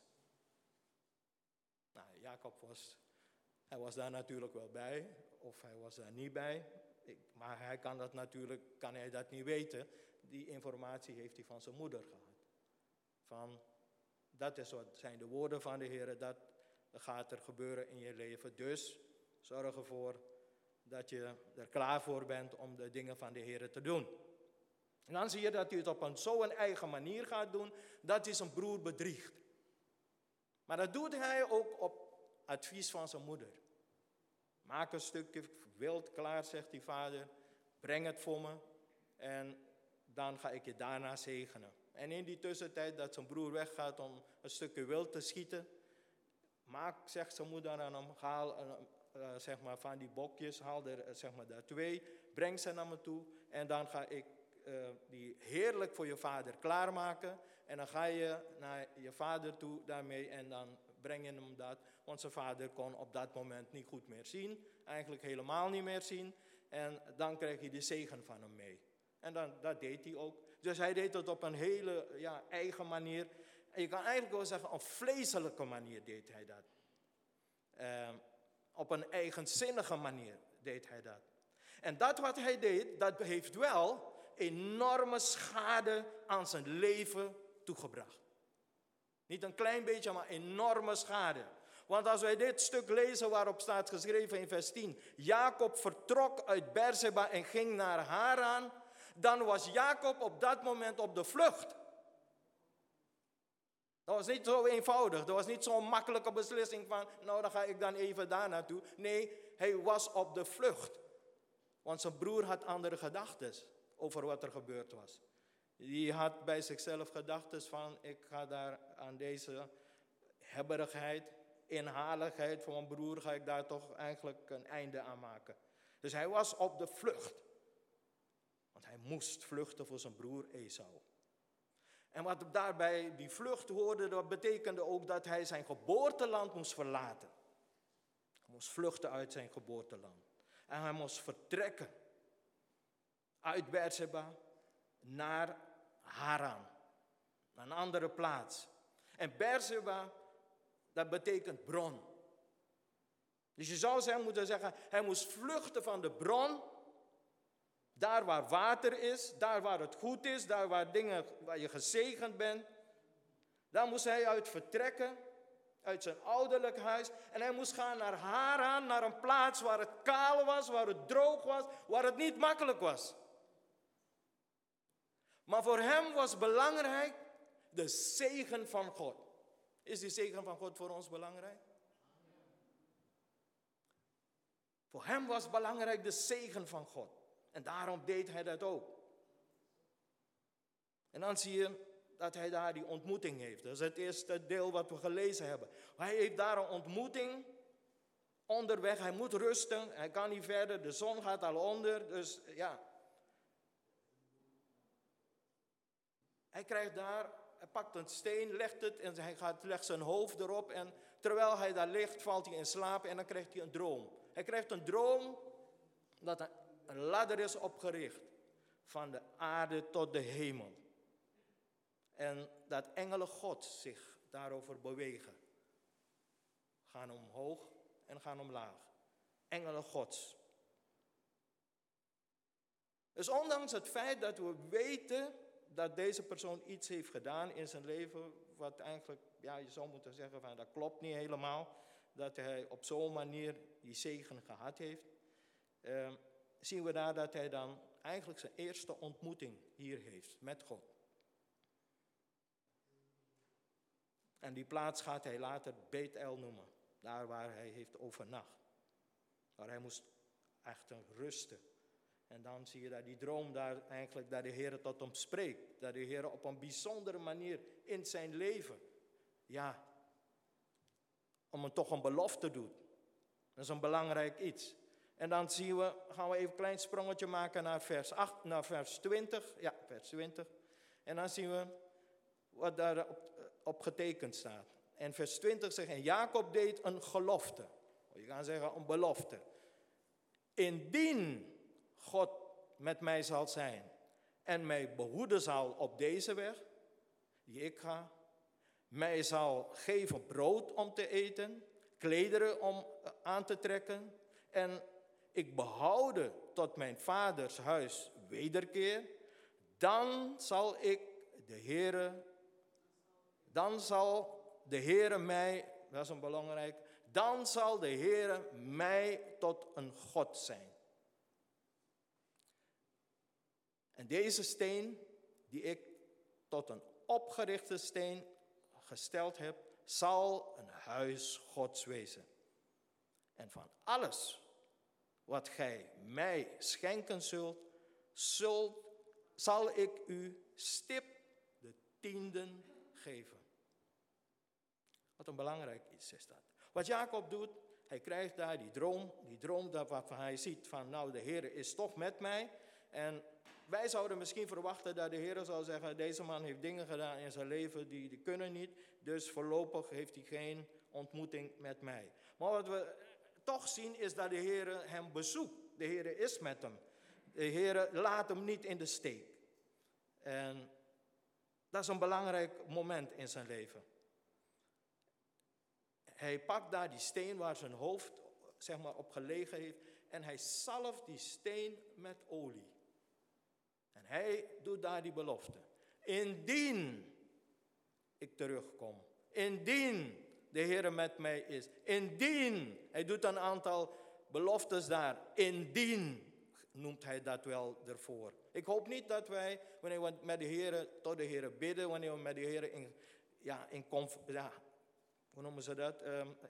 Nou, Jacob was daar natuurlijk wel bij, of hij was daar niet bij. Maar hij kan dat niet weten. Die informatie heeft hij van zijn moeder gehad. Dat zijn de woorden van de Heer, dat gaat er gebeuren in je leven. Dus zorg ervoor dat je er klaar voor bent om de dingen van de Heer te doen. En dan zie je dat hij het op zo'n eigen manier gaat doen, dat hij zijn broer bedriegt. Maar dat doet hij ook op advies van zijn moeder. Maak een stukje wild klaar, zegt die vader. Breng het voor me en dan ga ik je daarna zegenen. En in die tussentijd dat zijn broer weggaat om een stukje wild te schieten, zegt zijn moeder aan hem, haal van die bokjes, haal er daar 2, breng ze naar me toe en dan ga ik die heerlijk voor je vader klaarmaken. En dan ga je naar je vader toe daarmee en dan breng je hem dat. Want zijn vader kon op dat moment niet goed meer zien. Eigenlijk helemaal niet meer zien. En dan krijg je de zegen van hem mee. En dat deed hij ook. Dus hij deed het op een hele eigen manier. En je kan eigenlijk wel zeggen, op een vleeselijke manier deed hij dat. Op een eigenzinnige manier deed hij dat. En dat wat hij deed, dat heeft wel enorme schade aan zijn leven toegebracht. Niet een klein beetje, maar enorme schade. Want als wij dit stuk lezen waarop staat geschreven in vers 10. Jacob vertrok uit Beerseba en ging naar Haran. Dan was Jacob op dat moment op de vlucht. Dat was niet zo eenvoudig. Dat was niet zo'n makkelijke beslissing van, nou dan ga ik dan even daar naartoe. Nee, hij was op de vlucht. Want zijn broer had andere gedachten over wat er gebeurd was. Die had bij zichzelf gedachten van, ik ga daar aan deze hebberigheid, inhaligheid van mijn broer, ga ik daar toch eigenlijk een einde aan maken. Dus hij was op de vlucht. Want hij moest vluchten voor zijn broer Esau. En wat daarbij die vlucht hoorde, dat betekende ook dat hij zijn geboorteland moest verlaten. Hij moest vluchten uit zijn geboorteland. En hij moest vertrekken uit Beerseba naar Haran, naar een andere plaats. En Beerseba, dat betekent bron. Dus je zou moeten zeggen, hij moest vluchten van de bron, daar waar water is, daar waar het goed is, daar waar je gezegend bent. Daar moest hij uit vertrekken, uit zijn ouderlijk huis. En hij moest gaan naar Haran, naar een plaats waar het kaal was, waar het droog was, waar het niet makkelijk was. Maar voor hem was belangrijk de zegen van God. Is die zegen van God voor ons belangrijk? Voor hem was belangrijk de zegen van God. En daarom deed hij dat ook. En dan zie je dat hij daar die ontmoeting heeft. Dat is het eerste deel wat we gelezen hebben. Hij heeft daar een ontmoeting onderweg. Hij moet rusten. Hij kan niet verder. De zon gaat al onder. Dus ja. Hij krijgt daar, hij pakt een steen, legt het en legt zijn hoofd erop. En terwijl hij daar ligt, valt hij in slaap en dan krijgt hij een droom. Hij krijgt een droom dat een ladder is opgericht van de aarde tot de hemel. En dat engelen God zich daarover bewegen. Gaan omhoog en gaan omlaag. Engelen Gods. Dus ondanks het feit dat we weten dat deze persoon iets heeft gedaan in zijn leven, wat eigenlijk, je zou moeten zeggen van dat klopt niet helemaal, dat hij op zo'n manier die zegen gehad heeft, zien we daar dat hij dan eigenlijk zijn eerste ontmoeting hier heeft met God. En die plaats gaat hij later Bethel noemen, daar waar hij heeft overnacht. Waar hij moest echt rusten. En dan zie je dat die droom daar eigenlijk, dat de Heer tot hem spreekt. Dat de Heer op een bijzondere manier in zijn leven, om hem toch een belofte doet. Dat is een belangrijk iets. En dan gaan we even een klein sprongetje maken naar vers 20. Ja, vers 20. En dan zien we wat daar op getekend staat. En vers 20 zegt, en Jacob deed een gelofte. Je kan zeggen een belofte. Indien God met mij zal zijn en mij behoeden zal op deze weg die ik ga, mij zal geven brood om te eten, klederen om aan te trekken en ik behouden tot mijn vaders huis wederkeer, dan zal de Heere mij tot een God zijn. En deze steen, die ik tot een opgerichte steen gesteld heb, zal een huis Gods wezen. En van alles wat gij mij schenken zal ik u stip de tienden geven. Wat een belangrijk iets is dat. Wat Jacob doet, hij krijgt daar die droom waarvan hij ziet van, nou, de Heer is toch met mij. En wij zouden misschien verwachten dat de Heer zou zeggen, deze man heeft dingen gedaan in zijn leven die kunnen niet, dus voorlopig heeft hij geen ontmoeting met mij. Maar wat we toch zien is dat de Heer hem bezoekt. De Heer is met hem. De Heer laat hem niet in de steek. En dat is een belangrijk moment in zijn leven. Hij pakt daar die steen waar zijn hoofd op gelegen heeft en hij zalft die steen met olie. En hij doet daar die belofte. Indien ik terugkom, indien de Heer met mij is, indien, hij doet een aantal beloftes daar, indien noemt hij dat wel ervoor. Ik hoop niet dat wij, wanneer we met de Heer, tot de Heer bidden, wanneer we met de Heer hoe noemen ze dat?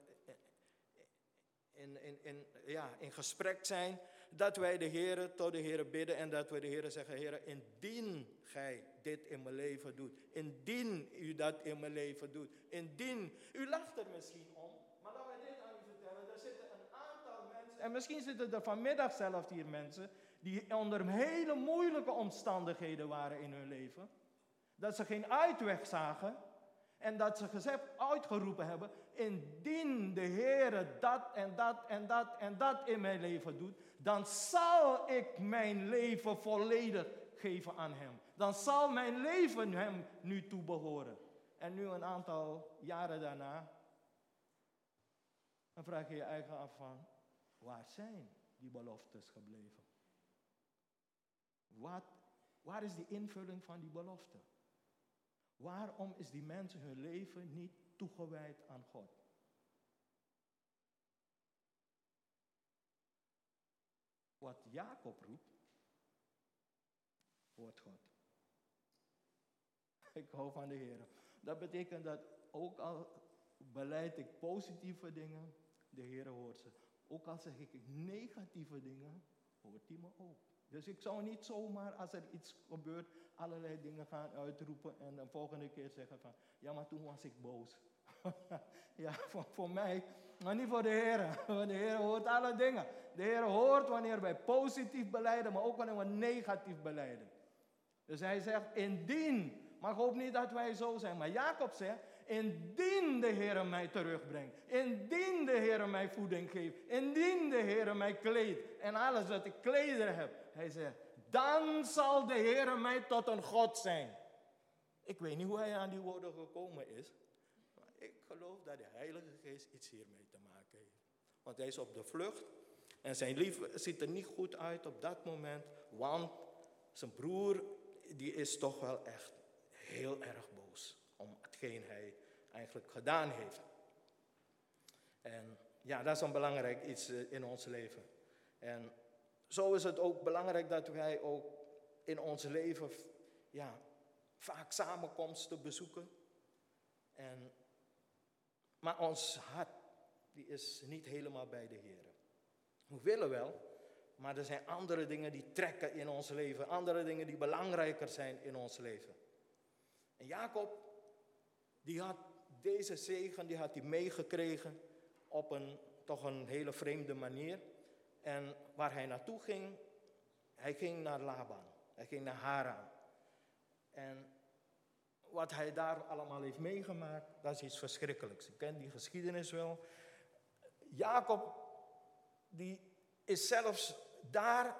In gesprek zijn, dat wij de Heer tot de Heer bidden en dat we de Heer zeggen, Heer, indien gij dit in mijn leven doet, indien u dat in mijn leven doet, indien, u lacht er misschien om, maar laten we dit aan u vertellen, er zitten een aantal mensen, en misschien zitten er vanmiddag zelf hier mensen, die onder hele moeilijke omstandigheden waren in hun leven, dat ze geen uitweg zagen, en dat ze uitgeroepen hebben, indien de Heer dat en dat en dat en dat in mijn leven doet, dan zal ik mijn leven volledig geven aan hem. Dan zal mijn leven hem nu toebehoren. En nu een aantal jaren daarna, dan vraag je je eigen af van, waar zijn die beloftes gebleven? Waar is die invulling van die belofte? Waarom is die mensen hun leven niet toegewijd aan God? Wat Jacob roept, hoort God. Ik hou van de Heer. Dat betekent dat ook al beleid ik positieve dingen, de Heer hoort ze. Ook al zeg ik negatieve dingen, hoort hij me ook. Dus ik zou niet zomaar, als er iets gebeurt, allerlei dingen gaan uitroepen en de volgende keer zeggen van, ja, maar toen was ik boos. Ja, voor mij, maar niet voor de Heer. Want de Heer hoort alle dingen. De Heer hoort wanneer wij positief belijden, maar ook wanneer we negatief belijden. Dus hij zegt, indien, maar ik hoop niet dat wij zo zijn. Maar Jacob zegt, indien de Heer mij terugbrengt, indien de Heer mij voeding geeft, indien de Heer mij kleedt en alles wat ik kleder heb. Hij zegt, dan zal de Heer mij tot een God zijn. Ik weet niet hoe hij aan die woorden gekomen is, maar ik geloof dat de Heilige Geest iets hiermee te maken heeft. Want hij is op de vlucht en zijn lief ziet er niet goed uit op dat moment, want zijn broer die is toch wel echt heel erg boos om hetgeen hij eigenlijk gedaan heeft. En ja, dat is een belangrijk iets in ons leven. En zo is het ook belangrijk dat wij ook in ons leven vaak samenkomsten bezoeken. Maar ons hart die is niet helemaal bij de Heer. We willen wel, maar er zijn andere dingen die trekken in ons leven. Andere dingen die belangrijker zijn in ons leven. En Jacob, die had deze zegen, die had hij meegekregen op toch een hele vreemde manier. En waar hij naartoe ging, hij ging naar Laban. Hij ging naar Haran. En wat hij daar allemaal heeft meegemaakt, dat is iets verschrikkelijks. Ik ken die geschiedenis wel. Jacob, die is zelfs daar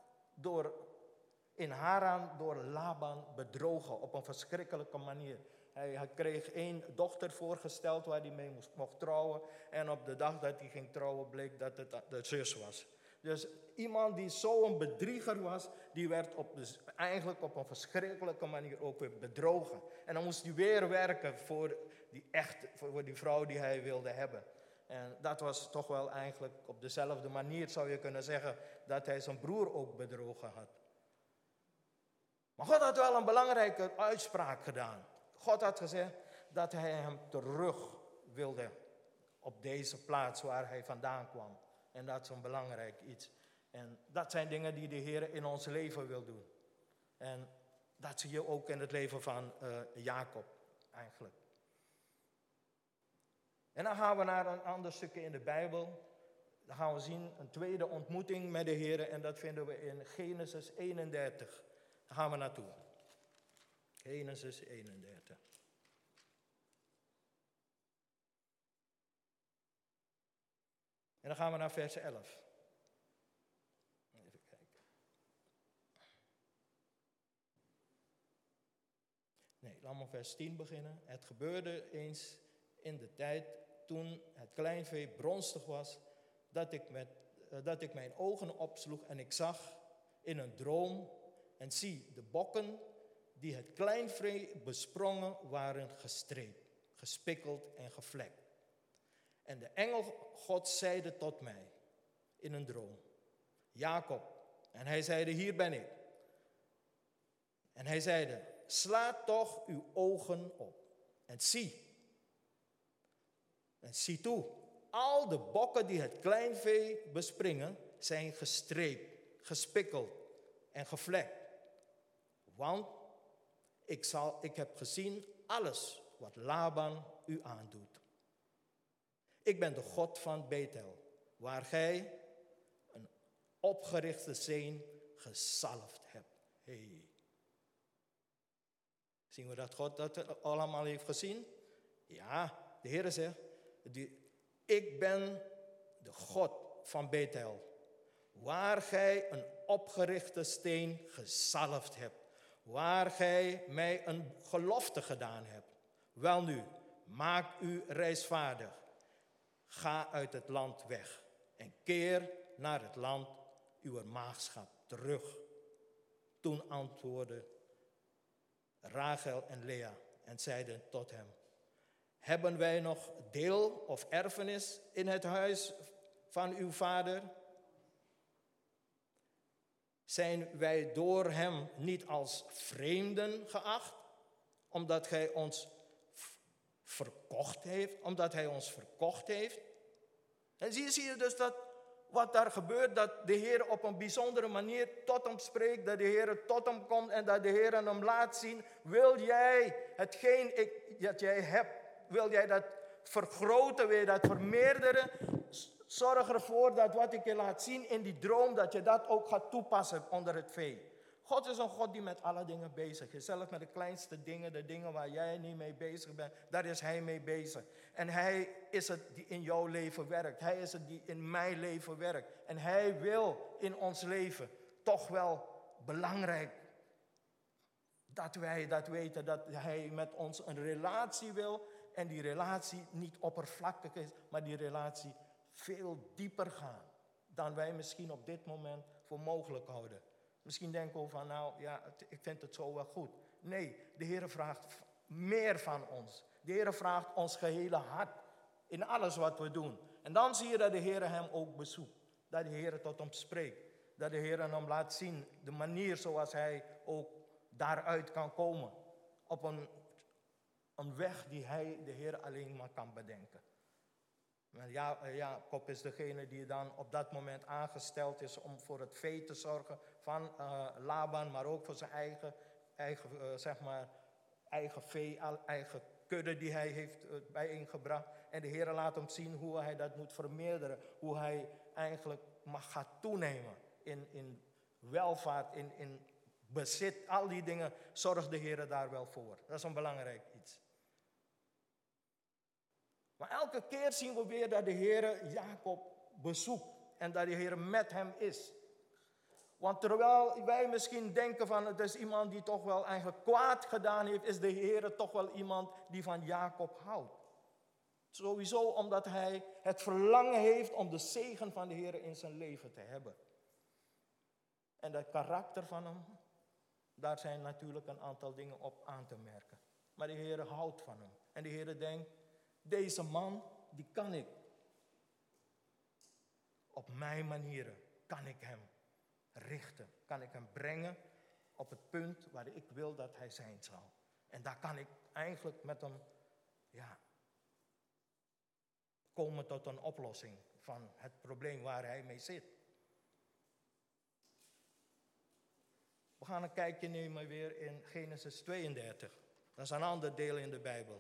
in Haran door Laban bedrogen op een verschrikkelijke manier. Hij kreeg 1 dochter voorgesteld waar hij mee mocht trouwen. En op de dag dat hij ging trouwen bleek dat het de zus was. Dus iemand die zo'n bedrieger was, die werd eigenlijk op een verschrikkelijke manier ook weer bedrogen. En dan moest hij weer werken voor die vrouw die hij wilde hebben. En dat was toch wel eigenlijk op dezelfde manier, zou je kunnen zeggen, dat hij zijn broer ook bedrogen had. Maar God had wel een belangrijke uitspraak gedaan. God had gezegd dat hij hem terug wilde op deze plaats waar hij vandaan kwam. En dat is een belangrijk iets. En dat zijn dingen die de Heer in ons leven wil doen. En dat zie je ook in het leven van Jacob eigenlijk. En dan gaan we naar een ander stukje in de Bijbel. Dan gaan we zien een tweede ontmoeting met de Heer. En dat vinden we in Genesis 31. Daar gaan we naartoe. Genesis 31. En dan gaan we naar vers 11. Even kijken. Nee, laten we vers 10 beginnen. Het gebeurde eens in de tijd toen het kleinvee bronstig was, dat ik mijn ogen opsloeg en ik zag in een droom, en zie, de bokken die het kleinvee besprongen waren gestreept, gespikkeld en gevlekt. En de engel God zeide tot mij in een droom, Jacob. En hij zeide, hier ben ik. En hij zeide, sla toch uw ogen op en zie. En zie toe, al de bokken die het kleinvee bespringen, zijn gestreept, gespikkeld en gevlekt. Want ik heb gezien alles wat Laban u aandoet. Ik ben de God van Bethel, waar gij een opgerichte steen gezalfd hebt. Hey. Zien we dat God dat allemaal heeft gezien? Ja, de Heer zegt, ik ben de God van Bethel, waar gij een opgerichte steen gezalfd hebt, waar gij mij een gelofte gedaan hebt. Welnu, maak u reisvaardig, ga uit het land weg en keer naar het land uw maagschap terug. Toen antwoordden Rachel en Lea en zeiden tot hem, hebben wij nog deel of erfenis in het huis van uw vader? Zijn wij door hem niet als vreemden geacht, omdat hij ons verkocht heeft? En zie je dus dat wat daar gebeurt, dat de Heer op een bijzondere manier tot hem spreekt, dat de Heer tot hem komt en dat de Heer hem laat zien, wil jij hetgeen dat jij hebt, wil jij dat vergroten, wil je dat vermeerderen? Zorg ervoor dat wat ik je laat zien in die droom, dat je dat ook gaat toepassen onder het vee. God is een God die met alle dingen bezig is. Zelfs met de kleinste dingen, de dingen waar jij niet mee bezig bent, daar is hij mee bezig. En hij is het die in jouw leven werkt. Hij is het die in mijn leven werkt. En hij wil in ons leven toch wel belangrijk dat wij dat weten, dat hij met ons een relatie wil. En die relatie niet oppervlakkig is, maar die relatie veel dieper gaat dan wij misschien op dit moment voor mogelijk houden. Misschien denken we van, nou ja, ik vind het zo wel goed. Nee, de Heer vraagt meer van ons. De Heer vraagt ons gehele hart in alles wat we doen. En dan zie je dat de Heer hem ook bezoekt. Dat de Heer tot hem spreekt. Dat de Heer hem laat zien de manier zoals hij ook daaruit kan komen. Op een weg die hij, de Heer, alleen maar kan bedenken. Jacob is degene die dan op dat moment aangesteld is om voor het vee te zorgen van Laban, maar ook voor zijn eigen vee, eigen kudde die hij heeft bijeengebracht. En de Heer laat hem zien hoe hij dat moet vermeerderen, hoe hij eigenlijk mag gaan toenemen in welvaart, in bezit, al die dingen zorgt de Heer daar wel voor. Dat is een belangrijk iets. Maar elke keer zien we weer dat de Heer Jacob bezoekt en dat de Heer met hem is. Want terwijl wij misschien denken van het is iemand die toch wel eigenlijk kwaad gedaan heeft, is de Heer toch wel iemand die van Jacob houdt. Sowieso omdat hij het verlangen heeft om de zegen van de Heer in zijn leven te hebben. En dat karakter van hem, daar zijn natuurlijk een aantal dingen op aan te merken. Maar de Heer houdt van hem. En de Heer denkt, deze man, die kan ik. Op mijn manieren kan ik hem richten. Kan ik hem brengen op het punt waar ik wil dat hij zijn zal. En daar kan ik eigenlijk met hem komen tot een oplossing van het probleem waar hij mee zit. We gaan een kijkje nemen weer in Genesis 32. Dat is een ander deel in de Bijbel.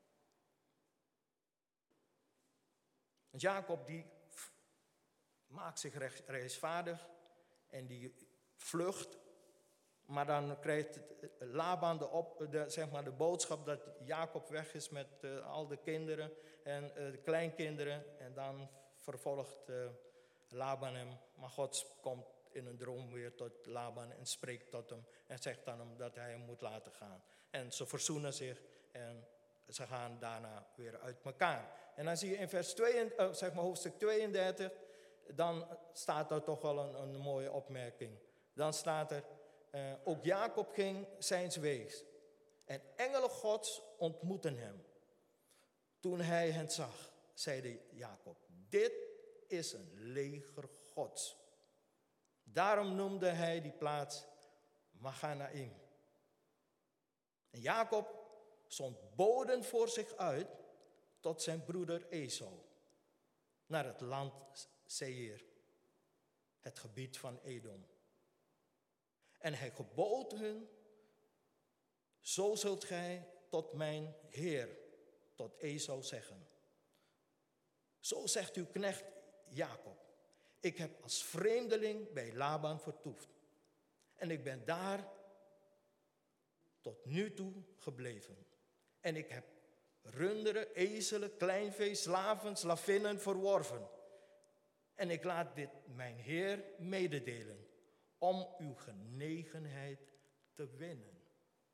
Jacob die maakt zich reisvaardig en die vlucht. Maar dan krijgt Laban de boodschap dat Jacob weg is met al de kinderen en de kleinkinderen. En dan vervolgt Laban hem. Maar God komt in een droom weer tot Laban en spreekt tot hem. En zegt aan hem dat hij hem moet laten gaan. En ze verzoenen zich en ze gaan daarna weer uit elkaar. En dan zie je in hoofdstuk 32, dan staat er toch wel een mooie opmerking. Dan staat er, ook Jacob ging zijns weegs. En engelen Gods ontmoetten hem. Toen hij hen zag, zeide Jacob, dit is een leger Gods. Daarom noemde hij die plaats Maganaim. En Jacob zond boden voor zich uit tot zijn broeder Esau, naar het land Seir, het gebied van Edom. En hij gebood hun, zo zult gij tot mijn heer, tot Esau zeggen. Zo zegt uw knecht Jacob, ik heb als vreemdeling bij Laban vertoefd. En ik ben daar tot nu toe gebleven. En ik heb runderen, ezelen, kleinvee, slaven, slavinnen verworven. En ik laat dit mijn Heer mededelen, om uw genegenheid te winnen.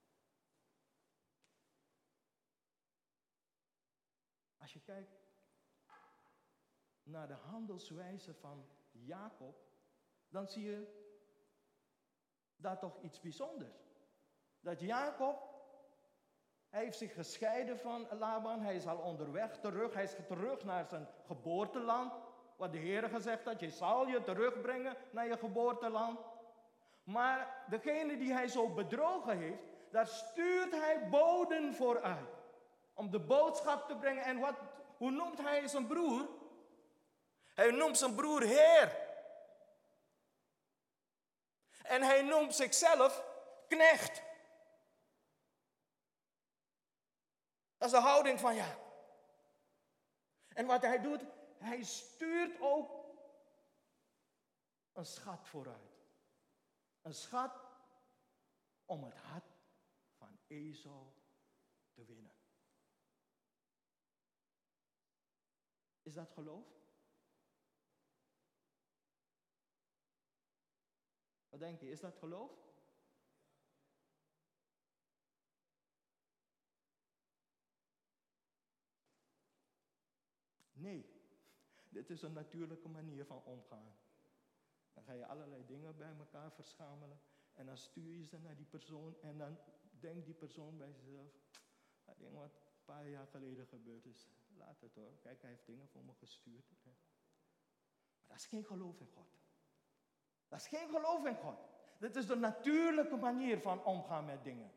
Als je kijkt naar de handelswijze van Jacob, dan zie je daar toch iets bijzonders. Dat Jacob, hij heeft zich gescheiden van Laban, hij is al onderweg terug, hij is terug naar zijn geboorteland, wat de Heer gezegd had, je zal je terugbrengen naar je geboorteland. Maar degene die hij zo bedrogen heeft, daar stuurt hij boden voor uit, om de boodschap te brengen. En hoe noemt hij zijn broer? Hij noemt zijn broer Heer. En hij noemt zichzelf knecht. Dat is de houding van ja. En wat hij doet, hij stuurt ook een schat vooruit. Een schat om het hart van Esau te winnen. Is dat geloof? Wat denk je, is dat geloof? Nee, dit is een natuurlijke manier van omgaan. Dan ga je allerlei dingen bij elkaar verschamelen en dan stuur je ze naar die persoon en dan denkt die persoon bij zichzelf, dat ding wat een paar jaar geleden gebeurd is, laat het hoor, kijk hij heeft dingen voor me gestuurd. Maar dat is geen geloof in God. Dat is geen geloof in God. Dit is de natuurlijke manier van omgaan met dingen.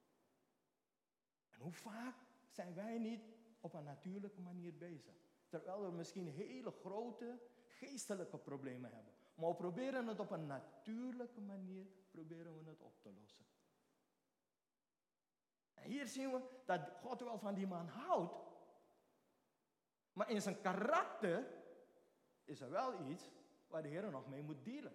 En hoe vaak zijn wij niet op een natuurlijke manier bezig? Terwijl we misschien hele grote geestelijke problemen hebben. Maar we proberen het op een natuurlijke manier op te lossen. En hier zien we dat God wel van die man houdt. Maar in zijn karakter is er wel iets waar de Heer nog mee moet dealen.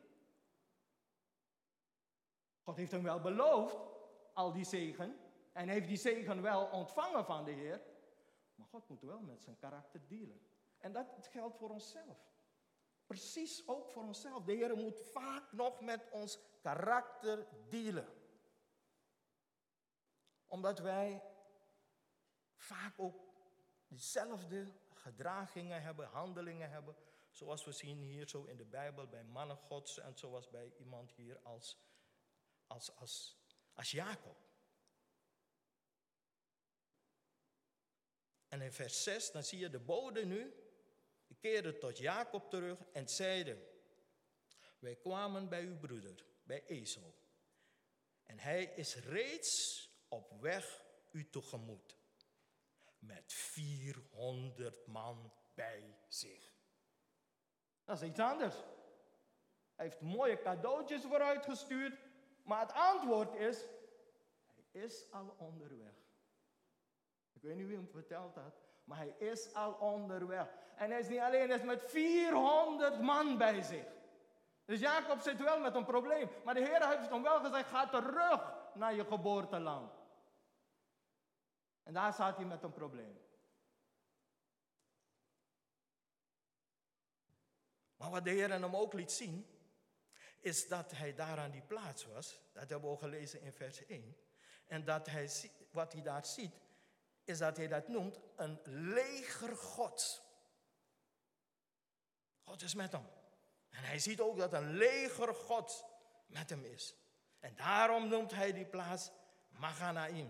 God heeft hem wel beloofd, al die zegen. En heeft die zegen wel ontvangen van de Heer. Maar God moet wel met zijn karakter dealen. En dat geldt voor onszelf. Precies ook voor onszelf. De Heer moet vaak nog met ons karakter dealen. Omdat wij vaak ook diezelfde gedragingen hebben, handelingen hebben. Zoals we zien hier zo in de Bijbel bij mannen Gods. En zoals bij iemand hier als Jacob. En in vers 6, dan zie je de bode nu. Die keerden tot Jacob terug en zeiden, wij kwamen bij uw broeder, bij Esau. En hij is reeds op weg u tegemoet. Met 400 man bij zich. Dat is iets anders. Hij heeft mooie cadeautjes vooruitgestuurd. Maar het antwoord is, hij is al onderweg. Ik weet niet wie hem verteld had, maar hij is al onderweg. En hij is niet alleen, hij is met 400 man bij zich. Dus Jacob zit wel met een probleem. Maar de Heer heeft hem wel gezegd, ga terug naar je geboorteland. En daar staat hij met een probleem. Maar wat de Heer hem ook liet zien, is dat hij daar aan die plaats was. Dat hebben we ook gelezen in vers 1. En dat hij, wat hij daar ziet, is dat hij dat noemt een leger Gods. God is met hem. En hij ziet ook dat een leger Gods met hem is. En daarom noemt hij die plaats Maganaim.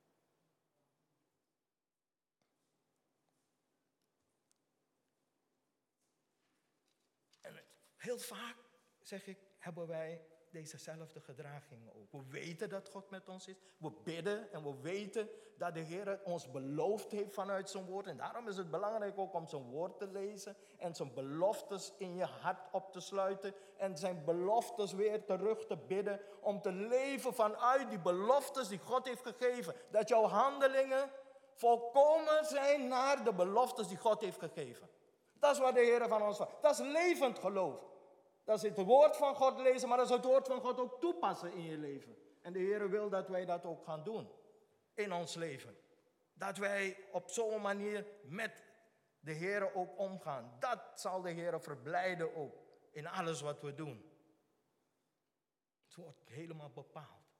En heel vaak, zeg ik, hebben wij dezezelfde gedragingen ook. We weten dat God met ons is. We bidden en we weten dat de Heer ons beloofd heeft vanuit zijn woord. En daarom is het belangrijk ook om zijn woord te lezen en zijn beloftes in je hart op te sluiten. En zijn beloftes weer terug te bidden om te leven vanuit die beloftes die God heeft gegeven. Dat jouw handelingen volkomen zijn naar de beloftes die God heeft gegeven. Dat is wat de Heer van ons vraagt. Dat is levend geloof. Dat is het woord van God lezen, maar dat is het woord van God ook toepassen in je leven. En de Heer wil dat wij dat ook gaan doen in ons leven. Dat wij op zo'n manier met de Heer ook omgaan. Dat zal de Heer verblijden ook in alles wat we doen. Het wordt helemaal bepaald.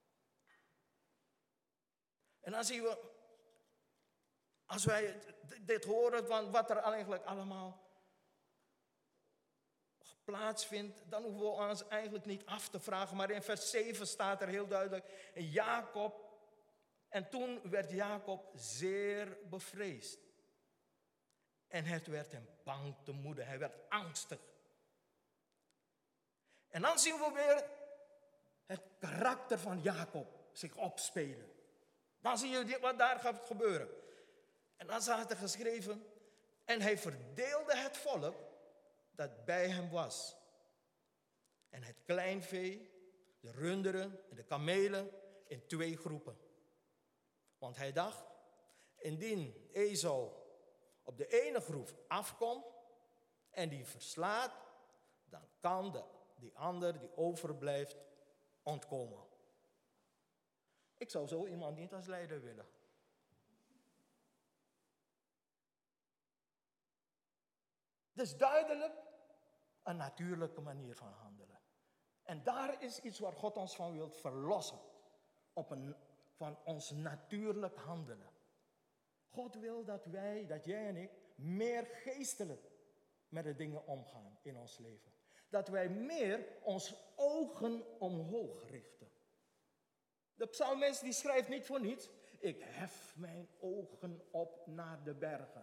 En dan zien we, als wij dit horen van wat er eigenlijk allemaal plaatsvindt, dan hoeven we ons eigenlijk niet af te vragen. Maar in vers 7 staat er heel duidelijk, en toen werd Jacob zeer bevreesd. En het werd hem bang te moede. Hij werd angstig. En dan zien we weer het karakter van Jacob zich opspelen. Dan zie je wat daar gaat gebeuren. En dan staat er geschreven, en hij verdeelde het volk dat bij hem was. En het kleinvee, de runderen en de kamelen in 2 groepen. Want hij dacht, indien Esau op de ene groep afkomt en die verslaat, dan kan die ander die overblijft ontkomen. Ik zou zo iemand niet als leider willen. Dus duidelijk een natuurlijke manier van handelen. En daar is iets waar God ons van wil verlossen. Van ons natuurlijk handelen. God wil dat jij en ik, meer geestelijk met de dingen omgaan in ons leven. Dat wij meer onze ogen omhoog richten. De psalmist die schrijft niet voor niets. Ik hef mijn ogen op naar de bergen.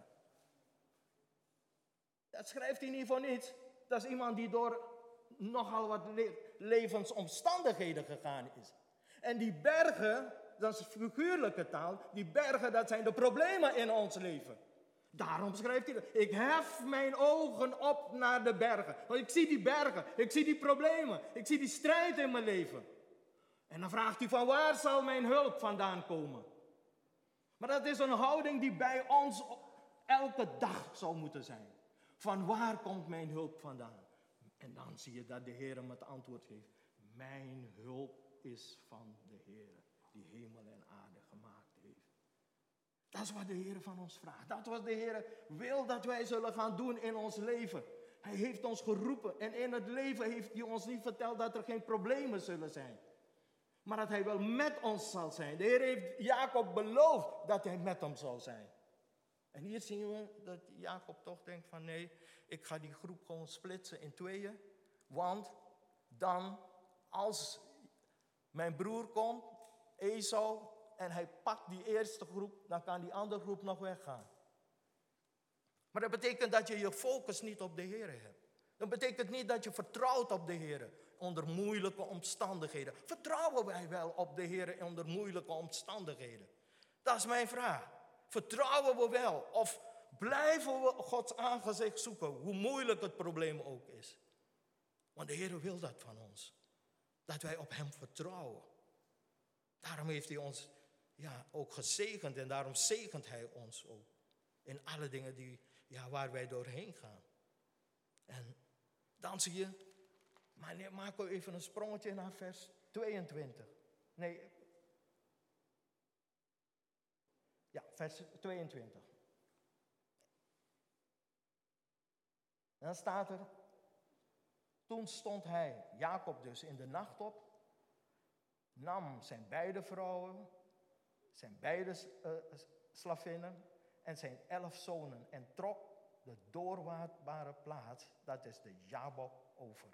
Dat schrijft hij niet voor niets. Dat is iemand die door nogal wat levensomstandigheden gegaan is. En die bergen, dat is figuurlijke taal. Die bergen, dat zijn de problemen in ons leven. Daarom schrijft hij dat. Ik hef mijn ogen op naar de bergen. Want ik zie die bergen, ik zie die problemen, ik zie die strijd in mijn leven. En dan vraagt hij van waar zal mijn hulp vandaan komen? Maar dat is een houding die bij ons elke dag zou moeten zijn. Van waar komt mijn hulp vandaan? En dan zie je dat de Heer hem het antwoord geeft. Mijn hulp is van de Heer, die hemel en aarde gemaakt heeft. Dat is wat de Heer van ons vraagt. Dat is wat de Heer wil dat wij zullen gaan doen in ons leven. Hij heeft ons geroepen en in het leven heeft hij ons niet verteld dat er geen problemen zullen zijn. Maar dat hij wel met ons zal zijn. De Heer heeft Jacob beloofd dat hij met hem zal zijn. En hier zien we dat Jacob toch denkt van nee, ik ga die groep gewoon splitsen in 2. Want dan als mijn broer komt, Esau, en hij pakt die eerste groep, dan kan die andere groep nog weggaan. Maar dat betekent dat je je focus niet op de Heer hebt. Dat betekent niet dat je vertrouwt op de Heer. onder moeilijke omstandigheden? Vertrouwen wij wel op de Heer onder moeilijke omstandigheden? Dat is mijn vraag. Vertrouwen we wel? Of blijven we Gods aangezicht zoeken, hoe moeilijk het probleem ook is? Want de Heer wil dat van ons. Dat wij op Hem vertrouwen. Daarom heeft Hij ons ook gezegend en daarom zegent Hij ons ook. In alle dingen waar wij doorheen gaan. En dan zie je, maar maak even een sprongetje naar vers 22. Vers 22. En dan staat er, toen stond hij, Jacob dus, in de nacht op, nam zijn beide vrouwen, zijn beide slavinnen en zijn 11 zonen en trok de doorwaadbare plaats, dat is de Jabok, over.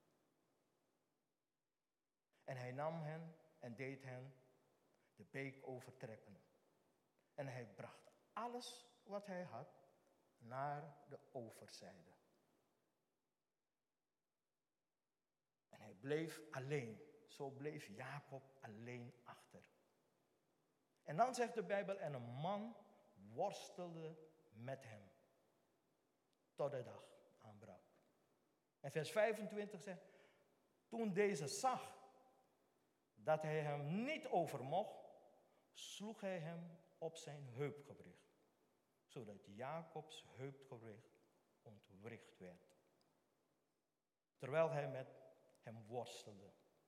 En hij nam hen en deed hen de beek overtrekken. En hij bracht alles wat hij had naar de overzijde. En hij bleef alleen. Zo bleef Jacob alleen achter. En dan zegt de Bijbel, en een man worstelde met hem. Tot de dag aanbrak. En vers 25 zegt, toen deze zag dat hij hem niet overmocht, sloeg hij hem op zijn heupgewricht, zodat Jacobs heupgewricht ontwricht werd, terwijl hij met hem worstelde.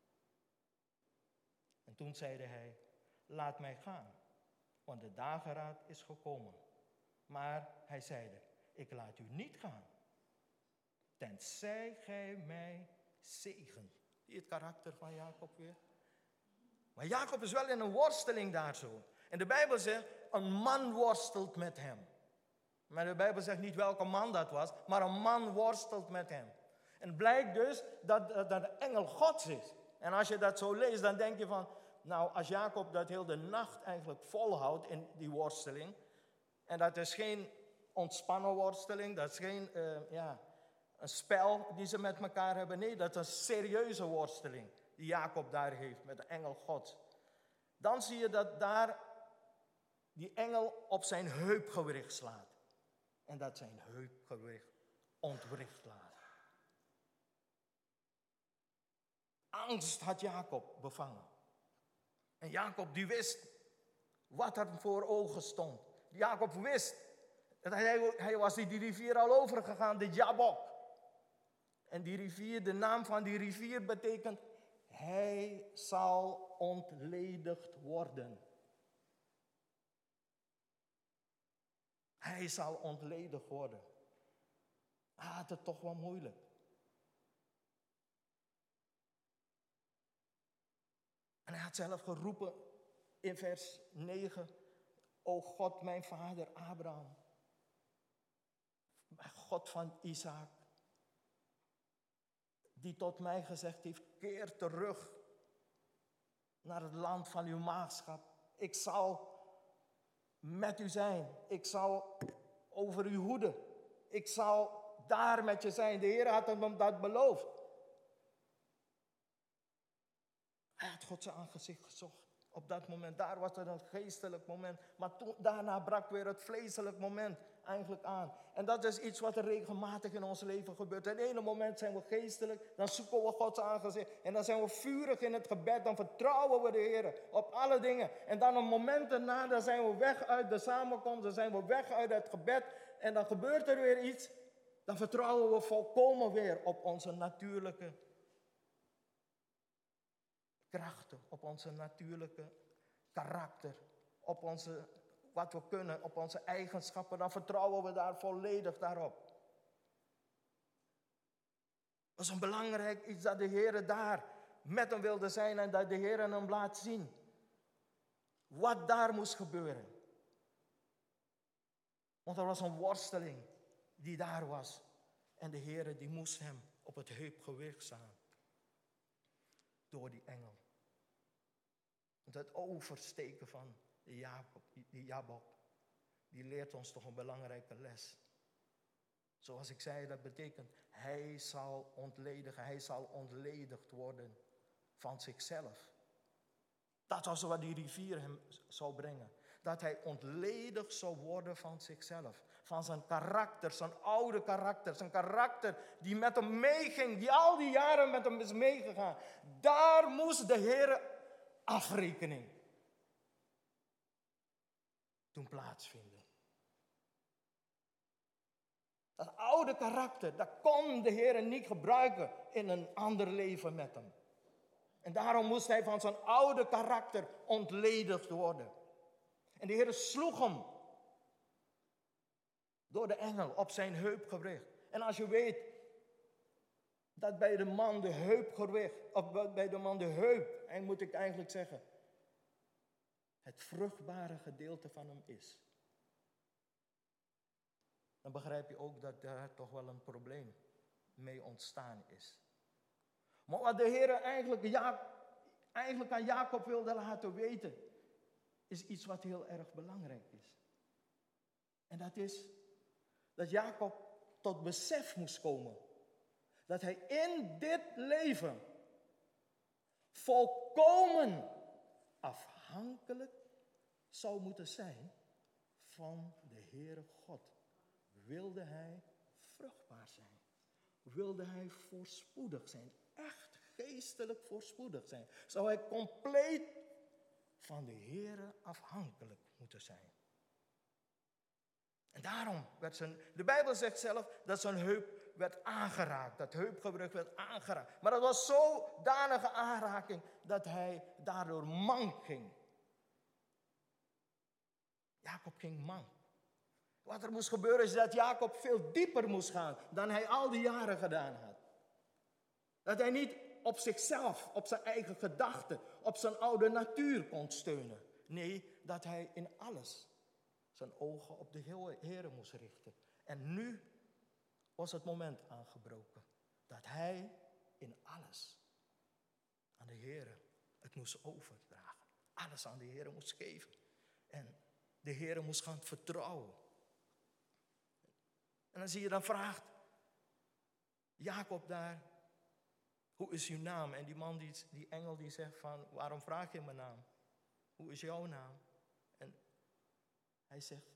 En toen zeide hij, laat mij gaan, want de dageraad is gekomen. Maar hij zeide, ik laat u niet gaan, tenzij gij mij zegent. Zie je het karakter van Jacob weer? Maar Jacob is wel in een worsteling daar zo. En de Bijbel zegt, een man worstelt met hem. Maar de Bijbel zegt niet welke man dat was, maar een man worstelt met hem. En het blijkt dus dat de engel Gods is. En als je dat zo leest, dan denk je van, nou, als Jacob dat heel de nacht eigenlijk volhoudt in die worsteling, en dat is geen ontspannen worsteling, dat is geen een spel die ze met elkaar hebben. Nee, dat is een serieuze worsteling die Jacob daar heeft met de engel Gods. Dan zie je dat daar die engel op zijn heupgewricht slaat. En dat zijn heupgewricht ontwricht laat. Angst had Jacob bevangen. En Jacob die wist wat er voor ogen stond. Jacob wist dat hij was die rivier al overgegaan, de Jabok. En die rivier, de naam van die rivier betekent, hij zal ontledigd worden. Hij zal ontledigd worden. Hij had het toch wel moeilijk. En hij had zelf geroepen in vers 9. O God, mijn vader Abraham. God van Isaac. Die tot mij gezegd heeft, keer terug naar het land van uw maagschap. Ik zal met u zijn. Ik zal over u hoeden. Ik zal daar met je zijn. De Heer had hem dat beloofd. Hij had God zijn aangezicht gezocht. Op dat moment, daar was het een geestelijk moment. Maar daarna brak weer het vleeselijk moment eigenlijk aan. En dat is iets wat er regelmatig in ons leven gebeurt. En ene moment zijn we geestelijk, dan zoeken we Gods aangezicht. En dan zijn we vurig in het gebed, dan vertrouwen we de Heer op alle dingen. En dan een moment daarna, dan zijn we weg uit de samenkomst, dan zijn we weg uit het gebed. En dan gebeurt er weer iets, dan vertrouwen we volkomen weer op onze natuurlijke krachten, op onze natuurlijke karakter, op wat we kunnen, op onze eigenschappen, dan vertrouwen we daar volledig daarop. Dat is een belangrijk iets dat de Heer daar met hem wilde zijn en dat de Heer hem laat zien. Wat daar moest gebeuren. Want er was een worsteling die daar was. En de Heer die moest hem op het heupgewicht staan. Door die engel. Het oversteken van die Jabok, die leert ons toch een belangrijke les. Zoals ik zei, dat betekent, hij zal ontledigen, hij zal ontledigd worden van zichzelf. Dat was wat die rivier hem zou brengen. Dat hij ontledigd zou worden van zichzelf. Van zijn karakter, zijn oude karakter. Zijn karakter die met hem meeging, die al die jaren met hem is meegegaan. Daar moest de Heer afrekening doen plaatsvinden. Dat oude karakter, dat kon de Heer niet gebruiken in een ander leven met hem. En daarom moest hij van zijn oude karakter ontledigd worden. En de Heer sloeg hem door de engel op zijn heupgewricht. En als je weet dat bij de man de heupgewricht, of bij de man de heup, en moet ik eigenlijk zeggen, het vruchtbare gedeelte van hem is. Dan begrijp je ook dat daar toch wel een probleem mee ontstaan is. Maar wat de Heer eigenlijk aan Jacob wilde laten weten, is iets wat heel erg belangrijk is. En dat is dat Jacob tot besef moest komen. Dat hij in dit leven volkomen afhankelijk zou moeten zijn van de Heere God. Wilde hij vruchtbaar zijn. Wilde hij voorspoedig zijn. Echt geestelijk voorspoedig zijn. Zou hij compleet van de Heere afhankelijk moeten zijn. En daarom werd de Bijbel zegt zelf dat zijn heup werd aangeraakt. Dat heupgewricht werd aangeraakt. Maar dat was zodanige aanraking dat hij daardoor mank ging. Jacob ging mank. Wat er moest gebeuren is dat Jacob veel dieper moest gaan dan hij al die jaren gedaan had. Dat hij niet op zichzelf, op zijn eigen gedachten, op zijn oude natuur kon steunen. Nee, dat hij in alles zijn ogen op de Heere moest richten. En nu was het moment aangebroken dat hij in alles aan de Heere het moest overdragen. Alles aan de Heere moest geven. En de Heere moest gaan vertrouwen. En dan zie je, dan vraagt Jacob daar, hoe is uw naam? En die man, die engel die zegt van, waarom vraag je mijn naam? Hoe is jouw naam? En hij zegt,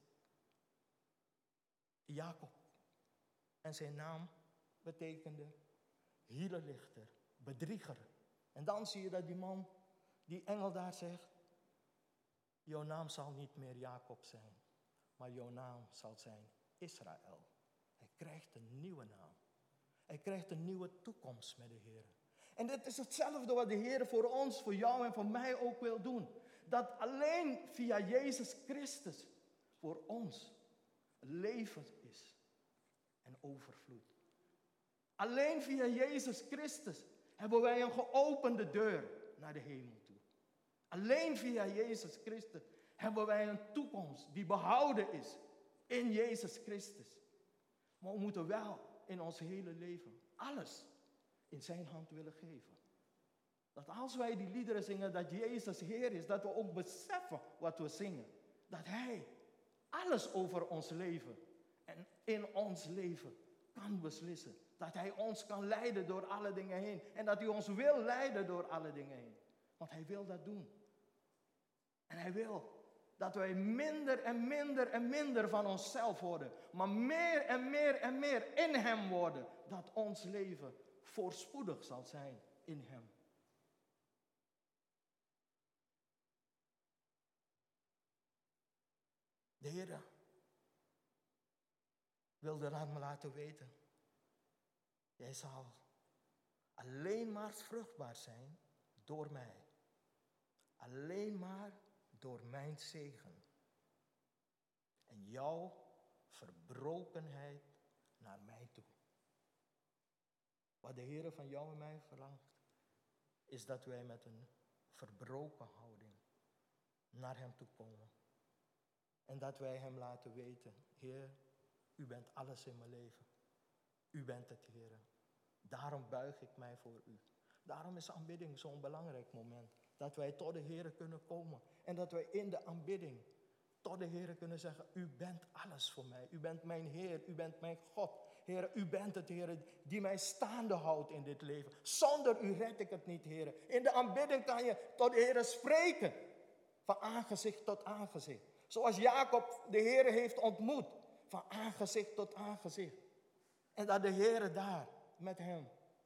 Jacob. En zijn naam betekende hielenlichter, bedrieger. En dan zie je dat die man, die engel daar zegt, jouw naam zal niet meer Jacob zijn, maar jouw naam zal zijn Israël. Hij krijgt een nieuwe naam. Hij krijgt een nieuwe toekomst met de Heer. En dit is hetzelfde wat de Heer voor ons, voor jou en voor mij ook wil doen. Dat alleen via Jezus Christus voor ons leven is en overvloed. Alleen via Jezus Christus hebben wij een geopende deur naar de hemel toe. Alleen via Jezus Christus hebben wij een toekomst die behouden is in Jezus Christus. Maar we moeten wel in ons hele leven alles in zijn hand willen geven. Dat als wij die liederen zingen dat Jezus Heer is, dat we ook beseffen wat we zingen. Dat Hij alles over ons leven en in ons leven kan beslissen. Dat Hij ons kan leiden door alle dingen heen. En dat Hij ons wil leiden door alle dingen heen. Want Hij wil dat doen. En Hij wil dat wij minder en minder en minder van onszelf worden. Maar meer en meer en meer in Hem worden. Dat ons leven voorspoedig zal zijn in Hem. De Heer wilde aan me laten weten. Jij zal alleen maar vruchtbaar zijn door mij. Alleen maar door mijn zegen. En jouw verbrokenheid naar mij toe. Wat de Heer van jou en mij verlangt, is dat wij met een verbroken houding naar Hem toe komen. En dat wij Hem laten weten, Heer, U bent alles in mijn leven. U bent het, Heer. Daarom buig ik mij voor U. Daarom is aanbidding zo'n belangrijk moment. Dat wij tot de Heer kunnen komen. En dat wij in de aanbidding tot de Heer kunnen zeggen, U bent alles voor mij. U bent mijn Heer, U bent mijn God. Heer, u bent het, Heer, die mij staande houdt in dit leven. Zonder u red ik het niet, Heer. In de aanbidding kan je tot de Heer spreken. Van aangezicht tot aangezicht. Zoals Jacob de Heer heeft ontmoet. Van aangezicht tot aangezicht. En dat de Heer daar met hem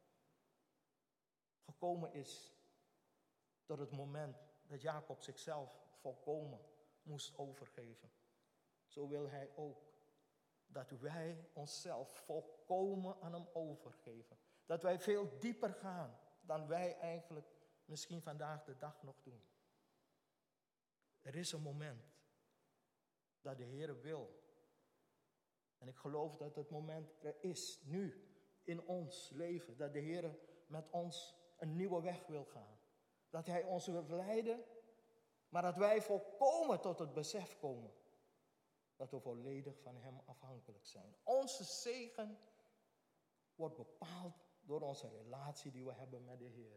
gekomen is. Tot het moment dat Jacob zichzelf volkomen moest overgeven. Zo wil hij ook dat wij onszelf volkomen aan hem overgeven. Dat wij veel dieper gaan dan wij eigenlijk misschien vandaag de dag nog doen. Er is een moment dat de Heer wil. En ik geloof dat het moment er is, nu, in ons leven. Dat de Heer met ons een nieuwe weg wil gaan. Dat Hij ons wil leiden, maar dat wij volkomen tot het besef komen. Dat we volledig van Hem afhankelijk zijn. Onze zegen wordt bepaald door onze relatie die we hebben met de Heer.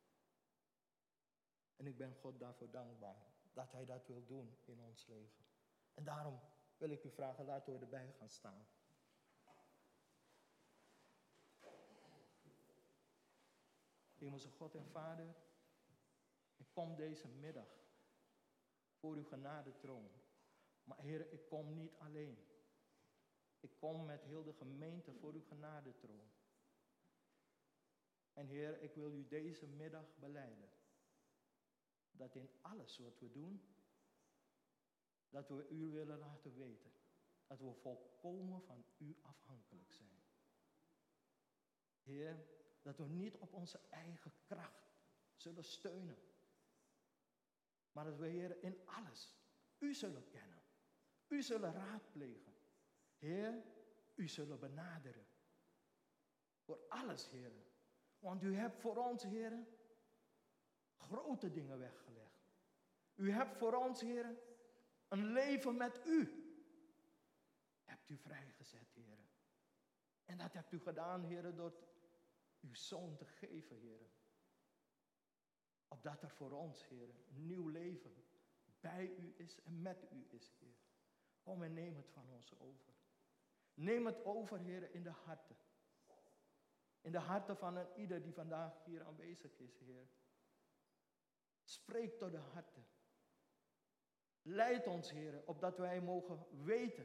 En ik ben God daarvoor dankbaar dat Hij dat wil doen in ons leven. En daarom wil ik u vragen, laten we erbij gaan staan. Hemelse God en Vader, ik kom deze middag voor uw genadetroon. Maar Heer, ik kom niet alleen. Ik kom met heel de gemeente voor uw genadetroon. En Heer, ik wil u deze middag belijden. Dat in alles wat we doen, dat we u willen laten weten. Dat we volkomen van u afhankelijk zijn. Heer, dat we niet op onze eigen kracht zullen steunen. Maar dat we, Heer, in alles u zullen kennen. U zullen raadplegen. Heer, u zullen benaderen. Voor alles, Heer. Want u hebt voor ons, Heer, grote dingen weggelegd. U hebt voor ons, Heer, een leven met u. Hebt u vrijgezet, Heer. En dat hebt u gedaan, Heer, door uw Zoon te geven, Heer. Opdat er voor ons, Heer, een nieuw leven bij u is en met u is, Heer. Kom en neem het van ons over. Neem het over, Heer, in de harten. In de harten van een ieder die vandaag hier aanwezig is, Heer. Spreek tot de harten. Leid ons, Heer, opdat wij mogen weten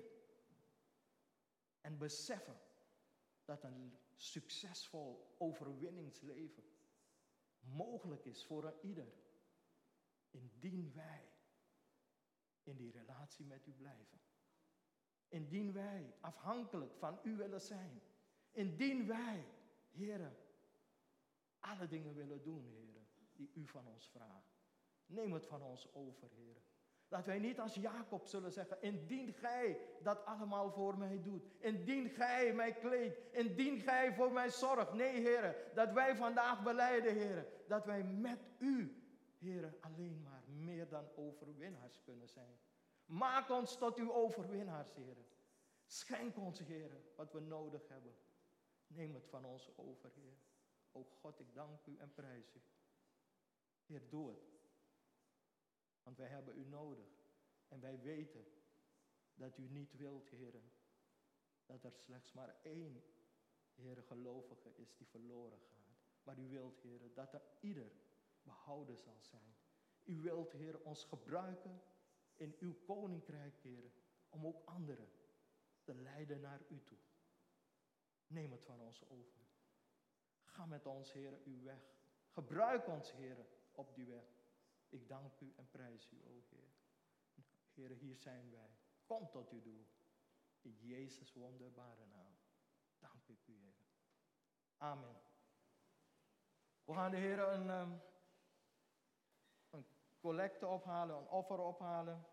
en beseffen dat een succesvol overwinningsleven mogelijk is voor een ieder. Indien wij in die relatie met u blijven. Indien wij afhankelijk van u willen zijn. Indien wij, Heer, alle dingen willen doen, Heer, die u van ons vraagt. Neem het van ons over, Heer. Dat wij niet als Jacob zullen zeggen, indien gij dat allemaal voor mij doet. Indien gij mij kleedt. Indien gij voor mij zorgt. Nee, Heer, dat wij vandaag belijden, Heer. Dat wij met u, Heer, alleen maar meer dan overwinnaars kunnen zijn. Maak ons tot uw overwinnaars, Heer. Schenk ons, Heer, wat we nodig hebben. Neem het van ons over, Heer. O God, ik dank u en prijs u. Heer, doe het. Want wij hebben u nodig. En wij weten dat u niet wilt, Heer, dat er slechts maar één, Heer, gelovige is die verloren gaat. Maar u wilt, Heer, dat er ieder behouden zal zijn. U wilt, Heer, ons gebruiken in uw koninkrijk, Heer, om ook anderen te leiden naar u toe. Neem het van ons over. Ga met ons, Heer, uw weg. Gebruik ons, Heer, op die weg. Ik dank u en prijs u, o Heer. Heer, hier zijn wij. Kom tot uw doel. In Jezus' wonderbare naam. Dank ik u, Heer. Amen. We gaan de Heer een collecte ophalen, een offer ophalen.